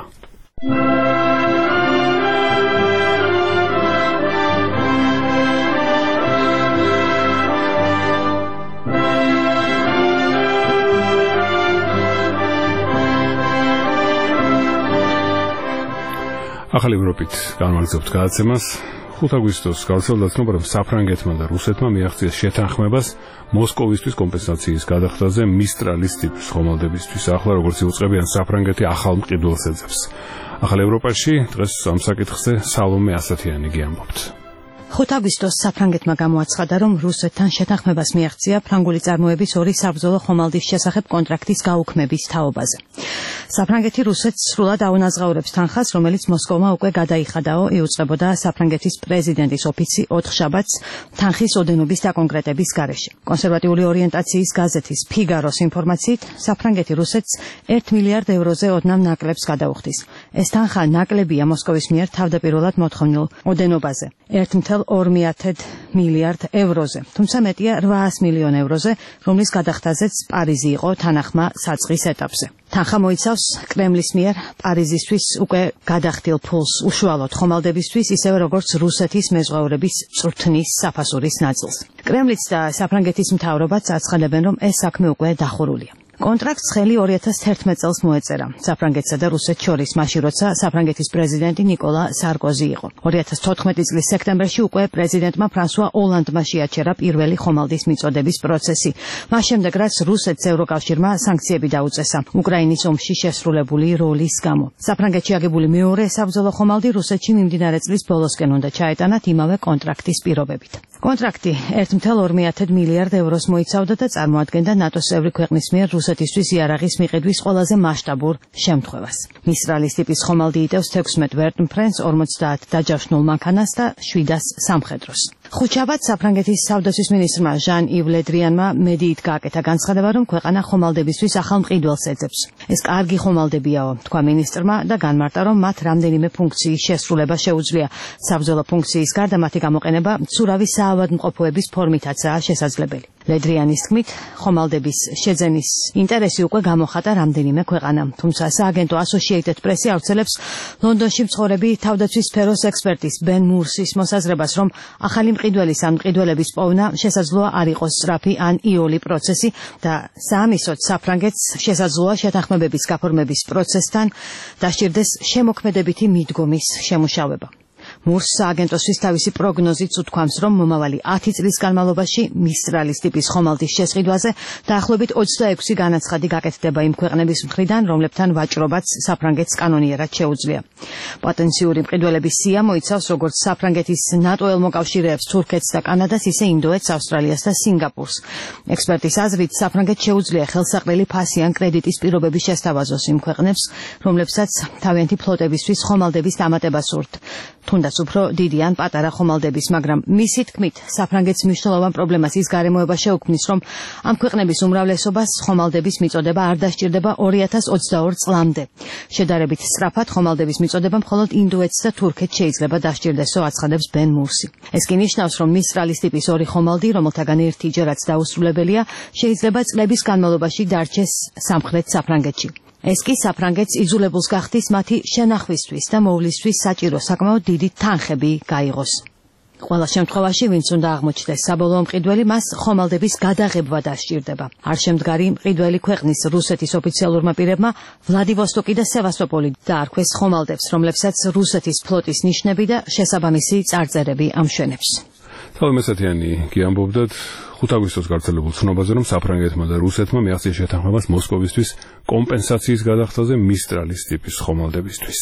ახალი ევროპით განმავლობთ გადაცემას 5 აგვისტოს გავრცელდა ცნობა, რომ საფრანგეთმა და რუსეთმა მიაღწიეს შეთანხმებას მოსკოვისთვის კომპენსაციის გადახდაზე მისტრალის ტიპის ხომალდებისთვის. ახლა როგორც იუწყებიან საფრანგეთი ახალ მყიდველს ეძებს. ახალ ევროპაში დღეს ამ საკითხზე სალომე ასათიანი გიამბობთ. 5 აგვისტოს საფრანგეთმა გამოაცხადა, რომ რუსეთთან შეთანხმებას მიაღწია ფრანგული წარმოების 2 საბრძოლო ხომალდის შესახებ კონტრაქტის გაუქმების თაობაზე. საფრანგეთი რუსეთს სრულად აუნაზღაურებს თანხას, რომელიც მოსკოვმა უკვე გადაიხადაო, იუწყებოდა საფრანგეთის პრეზიდენტის ოფიცი 4 შაბათს თანხის ოდენობის დაკონკრეტების გარეშე. კონსერვატიული ორიენტაციის გაზეთის ფიგაროს ინფორმაციით, საფრანგეთი რუსეთს 1 მილიარდ ევროზე ოდნავ ნაკლებს გადაუხდის. ეს თანხა ნაკლებია მოსკოვის მიერ თავდაპირველად მოთხოვნილ ოდენობაზე. 1,2 მილიარდ ევროზე, თუმცა მეტია 800 მილიონ ევროზე, რომლის გადახდაზეც პარიზი იყო თანახმა საწყის ეტაპზე. თანხა მოიცავს კრემლის მიერ პარიზისთვის უკვე გადახდილ ფულს უშუალოდ ხომალდებისთვის, ისევე როგორც რუსეთის მეზღვაურების წვრთნის საფასურის ნაწილს. კრემლიც და საფრანგეთის მთავრობაც აცხადებენ, რომ ეს საქმე უკვე დახურულია. კონტრაქტს ხელი 2011 წელს მოეწერა საფრანგეთსა და რუსეთს შორის, მაშინ როცა საფრანგეთის პრეზიდენტი ნიკოლა სარკოზი იყო. 2014 წლის სექტემბერში უკვე პრეზიდენტმა ფრანსუა ოლანდმა შეაჩერა პირველი ხომალდის მიწოდების პროცესი. მას შემდეგ, რაც რუსეთს ევროკავშირმა სანქციები დაუწესა უკრაინის ომში შესრულებული როლის გამო. საფრანგეთში აგებული მეორე საბრძოლო ხომალდი რუსეთში მიმდინარე წლის ბოლოსკენ უნდა ჩაეტანათ იმავე კონტრაქტის პირობებით. კონტრაქტი 1,2 მილიარდ ევროს მოიცავდა და წარმოადგენდა ნატოს წევრი ქვეყნის მიერ რუსეთისთვის იარაღის მიყიდვის ყველაზე მასშტაბურ შემთხვევას. მისტრალის ტიპის ხომალდი იტევს 16 ვერტმფრენს, 50 დაჯავშნულ მანქანას და 700 სამხედროს. ხუთშაბათს საფრანგეთის თავდაცვის მინისტრმა ჟან-ივ ლედრიანმა მედიით გააკეთა განცხადება, რომ ქვეყანა ხომალდებისთვის ახალ მყიდველს ეძებს. ეს კარგი ხომალდებიაო, თქვა მინისტრმა და განმარტა, რომ მათ რამდენიმე ფუნქციის შესრულება შეუძლია. საბრძოლო ფუნქციის გარდა მათი გამოყენება მცურავი საავადმყოფოების ფორმითაცაა შესაძლებელი. ლედრიანის თქმით, ხომალდების შეძენის ინტერესი უკვე გამოხატა რამდენიმე ქვეყანამ, თუმცა სააგენტო Associated Press ავრცელებს ლონდონში მცხოვრები თავდაცვის სფეროს ექსპერტის ბენ მურსის მოსაზრებას, რომ ახალი მყიდველის ან მყიდველების პოვნა შესაძლოა არ იყოს სწრაფი ან იოლი პროცესი და საამისოდ საფრანგეთს შესაძლოა შეთანხმებების გაფორმების პროცესთან დასჭირდეს შემოქმედებითი მიდგომის შემუშავება. მურს სააგენტოსთვის თავისი პროგნოზით უთქვამს, რომ მომავალი 10 წლის განმავლობაში მისტრალის ტიპის ხომალდის შესყიდვაზე დაახლოებით 26 განაცხადი გაკეთდება იმ ქვეყნების მხრიდან, რომლებთან ვაჭრობაც საფრანგეთს კანონიერად შეუძლია. პოტენციური მყიდველების სია მოიცავს როგორც საფრანგეთის ნატო-ელ მოკავშირეებს თურქეთს და კანადას, ისე ინდოეთს, ავსტრალიას და სინგაპურს. ექსპერტის აზრით, საფრანგეთს შეუძლია ხელსაყრელი ფასი ან კრედიტის პირობები შესთავაზოს იმ ქვეყნებს, რომლებსაც თავიანთი ფლოტებისთვის ხომალდების დამატება სურთ. თუნდაც უფრო დიდი ან პატარა ხომალდების, მაგრამ მისი თქმით, საფრანგეთის მნიშვნელოვან პრობლემას ის გარემოება შეუქმნის, რომ ამ ქვეყნების უმრავლესობას ხომალდების მიწოდება არ დასჭირდება 2022 წლამდე. შედარებით სწრაფად ხომალდების მიწოდება მხოლოდ ინდოეთს და თურქეთს შეიძლება დასჭირდესო, აცხადებს ბენ მურსი. ეს კი ნიშნავს, რომ მისტრალის ტიპის ორი ხომალდი, რომელთაგან ერთი ჯერაც დაუსრულებელია, შეიძლება წლების განმავლობაში დარჩეს სამხრეთ საფრანგეთში. ეს კი საფრანგეთს იძულებულს გახდის მათი შენახვისთვის და მოვლისთვის საჭირო საკმაოდ დიდი თანხები გაიღოს. ყველა შემთხვევაში, ვინც უნდა აღმოჩნდეს საბოლოო მყიდველი, მას ხომალდების გადაღება დასჭირდება. არ შემდგარი მყიდველი ქვეყნის რუსეთის ოფიციალურმა პირებმა ვლადივოსტოკი და სევასტოპოლი დაარქვეს ხომალდებს, რომლებსაც რუსეთის ფლოტის ნიშნები და შესაბამისი წარწერები ამშვენებს. თალმესათიანი კი ამბობდათ 5 აგვისტოს გავრცელებულ ცნობაზე, რომ საფრანგეთმა და რუსეთმა მიაღწია შეთანხმებას მოსკოვისთვის კომპენსაციის გადახდაზე მისტრალის ტიპის ხომალდებისთვის.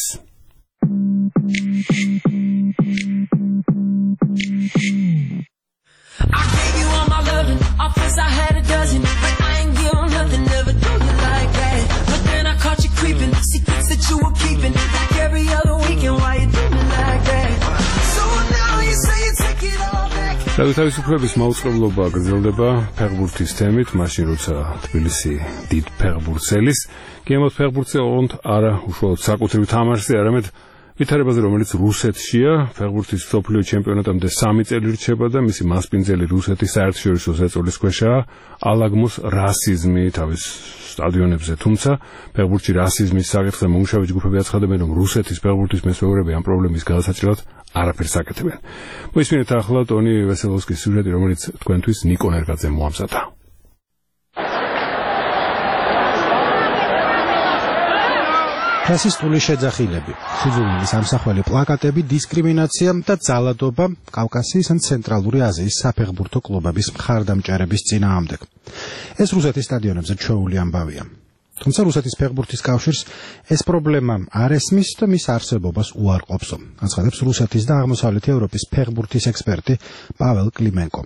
თავისუფლების მაუწყებლობა გრძელდება ფეხბურთის თემით, მაშინ როცა თბილისი დიდ ფეხბურთს ელის. გემოთ ფეხბურთზე ოღონდ არა უშუალოდ საკუთრივ თამაშზე, არამედ ვითარებაზე, რომელიც რუსეთშია. ფეხბურთის მსოფლიო ჩემპიონატამდე 3 წელი რჩება და მისი მასპინძელი რუსეთის საერთაშორისო ზეწოლის ქვეშაა ალაგმოს რასიზმი თავის სტადიონებზე. თუმცა ფეხბურთში რასიზმის საკითხზე მომუშავე ჯგუფები აცხადებენ, რომ რუსეთის ფეხბურთის მესვეურები ამ პრობლემის გადასაჭრელად არაფერს აკეთებენ. მოისმინეთ ახლა ტონი ვესელოვსკის სიუჟეტი, რომელიც თქვენთვის ნიკო ნერგაძემ მოამზადა. რასისტული შეძახილები, სიძულვილის ამსახველი პლაკატები, დისკრიმინაცია და ძალადობა კავკასიის ან ცენტრალური აზიის საფეხბურთო კლუბების მხარდამჭერების წინააღმდეგ. ეს რუსეთის სტადიონებზე ჩვეული ამბავია. თუმცა რუსეთის ფეხბურთის კავშირს ეს პრობლემა არ ესმის და მის არსებობას უარყოფსო, აცხადებს რუსეთის და აღმოსავლეთი ევროპის ფეხბურთის ექსპერტი პაվել კლიმენკო.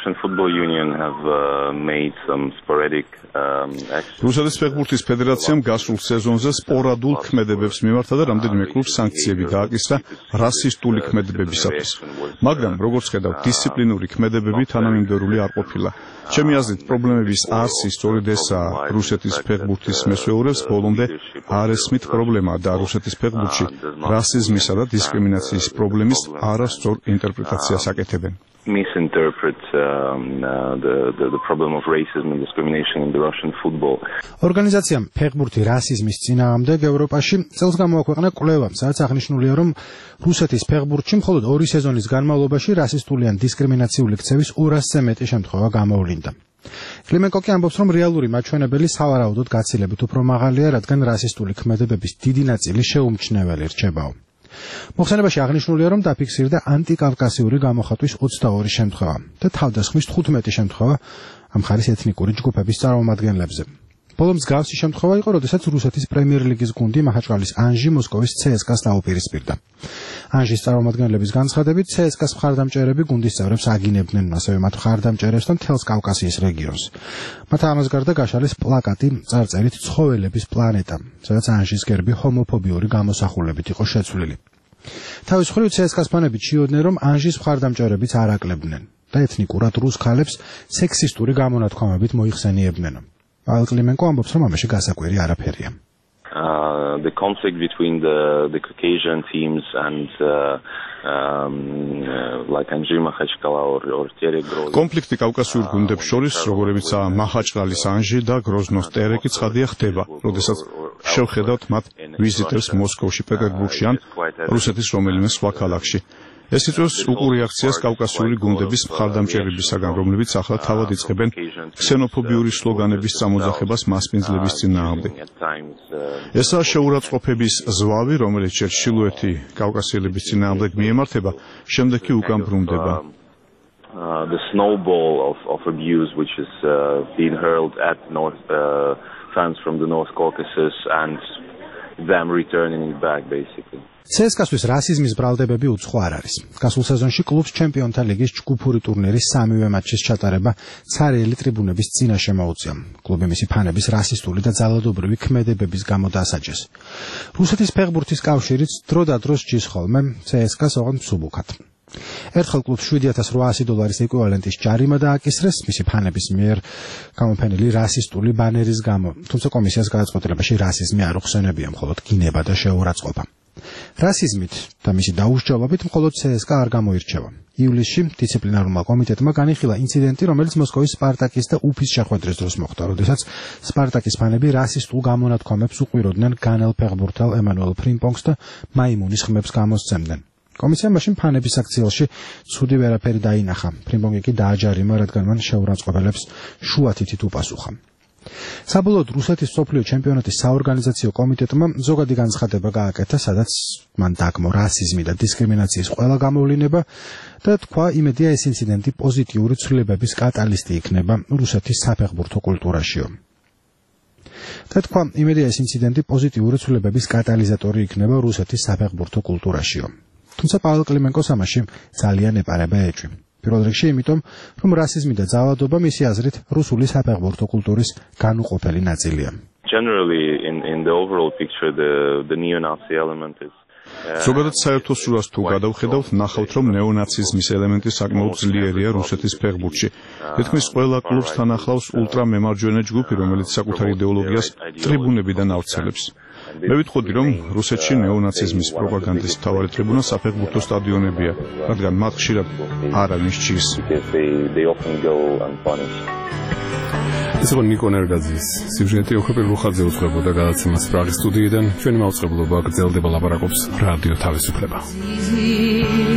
რუსეთის ფეხბურთის ფედერაციამ გასულ სეზონზე სპორადულ ქმედებებს მიმართა და რამდენიმე კლუბს სანქციები გააკისრა რასისტული ქმედებებისათვის. მაგრამ როგორც ხედავთ, დისციპლინური ქმედებები თანამიმდევრული არ ყოფილა. ჩემი აზრით, პრობლემების არსი სწორედ ესაა. რუსეთის ფეხბურთის მესვეურებს ბოლომდე არ ესმით პრობლემა და რუსეთის ფეხბურთში რასიზმისა და დისკრიმინაციის პრობლემის არასწორ ინტერპრეტაციას აკეთებენ. misinterpret the problem of racism and discrimination in the Russian football. ორგანიზაციამ ფეხბურთი რასიზმის წინააღმდეგ ევროპაში წელს გამოაქვეყნა კვლევა, სადაც აღნიშნულია, რომ რუსეთის ფეხბურთში მხოლოდ 2 სეზონის განმავლობაში რასისტული ან დისკრიმინაციული ქცევის 200-ზე მეტი შემთხვევა გამოვლინდა. კლიმენკო კი ამბობს, რომ რეალური მაჩვენებელი სავარაუდოდ გაცილებით უფრო მაღალია, რადგან რასისტული ქმედებების დიდი ნაწილი შეუმჩნეველი რჩებაო. მოხსენებაში აღნიშნულია, რომ დაფიქსირდა ანტიკავკასიური გამოხატვის 22 შემთხვევა და თავდასხმის 15 შემთხვევა ამ ხარის ეთნიკური ჯგუფების წარმომადგენლებზე. ბოლო მსგავსი შემთხვევა იყო, როდესაც რუსეთის პრემიერ ლიგის გუნდი მაჰაჩკალის ანჟი მოსკოვის CSKA-ს დაუპირისპირდა. ანჟის წარმომადგენლების განცხადებით, CSKA-ს მხარდამჭერები გუნდის წევრებს აგინებდნენ, ასევე მათ მხარდამჭერებს და მთელს კავკასიის რეგიონს. მათ ამას გარდა გაშალეს პლაკატი წარწერით "ცხოველების პლანეტა", სადაც ანჟის გერბი ჰომოფობიური გამოსახულებით იყო შეცვლილი. თავის მხრივ CSKA-ს ფანები ჩიოდნენ, რომ ანჟის მხარდამჭერებიც არ აკლებდნენ და ეთნიკურად რუს ქალებს სექსისტური გამონათქვამებით მოიხსენიებდნენ. პაվել კლიმენკო ამბობს, რომ ამაში გასაკვირი არაფერია. The conflict between the Caucasian teams and like Anzhi Makhachkala or Teregrozny. კონფლიქტი კავკასიურ გუნდებს შორის, როგორებიცაა მაჰაჩკალის ანჟი და გროზნოს ტერეკი, ცხადია ხდება, როდესაც შევხედავთ მათ ვიზიტებს მოსკოვში, პეტერბურგში ან რუსეთის რომელიმე სხვა ქალაქში. ეს იწვევს უკუ რეაქციას კავკასიური გუნდების მხარდამჭერებისაგან, რომლებიც ახლა თავად იწყებენ ქსენოფობიური სლოგანების წამოძახებას მასპინძლების წინააღმდეგ. ესაა შეურაცხყოფების ზვავი, რომელიც ჩრდილოეთი კავკასიელების წინააღმდეგ მიემართება, შემდეგ კი უკან ბრუნდება. The snowball of abuse which is being hurled at fans from the North Caucasus and them returning it back basically. CSKA-თვის რასიზმის ბრალდებები უცხო არ არის. გასულ სეზონში კლუბს ჩემპიონთა ლიგის ჯგუფური ტურნირის 3-ვე მატჩის ჩატარება ცარიელი ტრიბუნების წინაშე მოუწია. კლუბი მისი ფანების რასისტული და ძალადობრივი ქმედებების გამო დასაჯეს. რუსეთის ფეხბურთის კავშირიც დროდადროს ჯის ხოლმე CSKA-ს ოღონდ მსუბუქად. ერთხელ კლუბს $7,800 ეკვივალენტის ჯარიმა დააკისრეს მისი ფანების მიერ გამოფენილი რასისტული ბანერის გამო, თუმცა კომისიას გადაწყვეტილებაში რასიზმი არ უხსენებია, მხოლოდ გინება და შეურაცხყოფა. რასიზმით და მისი დაუსჯელობით მხოლოდ CSKA არ გამოირჩევა. ივლისში დისციპლინარულმა კომიტეტმა განიხილა ინციდენტი, რომელიც მოსკოვის სპარტაკის და უფის შეხვედრის დროს მოხდა, როდესაც სპარტაკის ფანები რასისტულ გამონათქვამებს უყურებდნენ განელ ფეხბურთელ ემანუელ ფრიმპონგს და მაიმუნის ხმებს გამოსცემდნენ. კომისიამ მაშინ ფანების აქციელში ცუდი ვერაფერი დაინახა. ფრიმპონგი კი დააჯარიმა, რადგან მან შეურაცხყოფელებს შუა თითით უპასუხა. საბოლოოდ რუსეთის მსოფლიო ჩემპიონატის საორგანიზაციო კომიტეტმა ზოგადი განცხადება გააკეთა, სადაც მან დაგმო რასიზმი და დისკრიმინაციის ყველა გამოვლინება და თქვა, იმედია ეს ინციდენტი პოზიტიური ცვლილებების კატალისტი იქნება რუსეთის საფეხბურთო კულტურაშიო. და თქვა, იმედია ეს ინციდენტი პოზიტიური ცვლილებების კატალიზატორი იქნება რუსეთის საფეხბურთო კულტურაშიო. თუმცა პაველ კლიმენკოს ამაში ძალიან ეპარება ეჭვი. პირველ რიგში იმიტომ, რომ რასიზმი და ძალადობა მისი აზრით რუსული საფეხბურთო კულტურის განუყოფელი ნაწილია. Generally in the overall picture the neo-Nazi element is ზოგადად საერთო სურას თუ გადავხედავთ, ნახავთ, რომ ნეონაციზმის ელემენტი საკმაოდ ძლიერია რუსეთის ფეხბურთში. თითქმის ყველა კლუბს თან ახლავს ულტრამემარჯვენე ჯგუფი, რომელიც საკუთარ იდეოლოგიას ტრიბუნებიდან ავრცელებს. მე ვიტყოდი, რომ რუსეთში ნეონაციზმის პროპაგანდის მთავარი ტრიბუნა საფეხბურთო სტადიონებია, რადგან მათ ხშირად არავინ სჭირს. ეს იყო ნიკო ნერგაძის სიუჟეტი, ოქროპირ რუხაძე უძღვებოდა გადაცემას პრაღის სტუდიიდან. ჩვენი მაუწყებლობა გრძელდება, ლაპარაკობს რადიო თავისუფლება.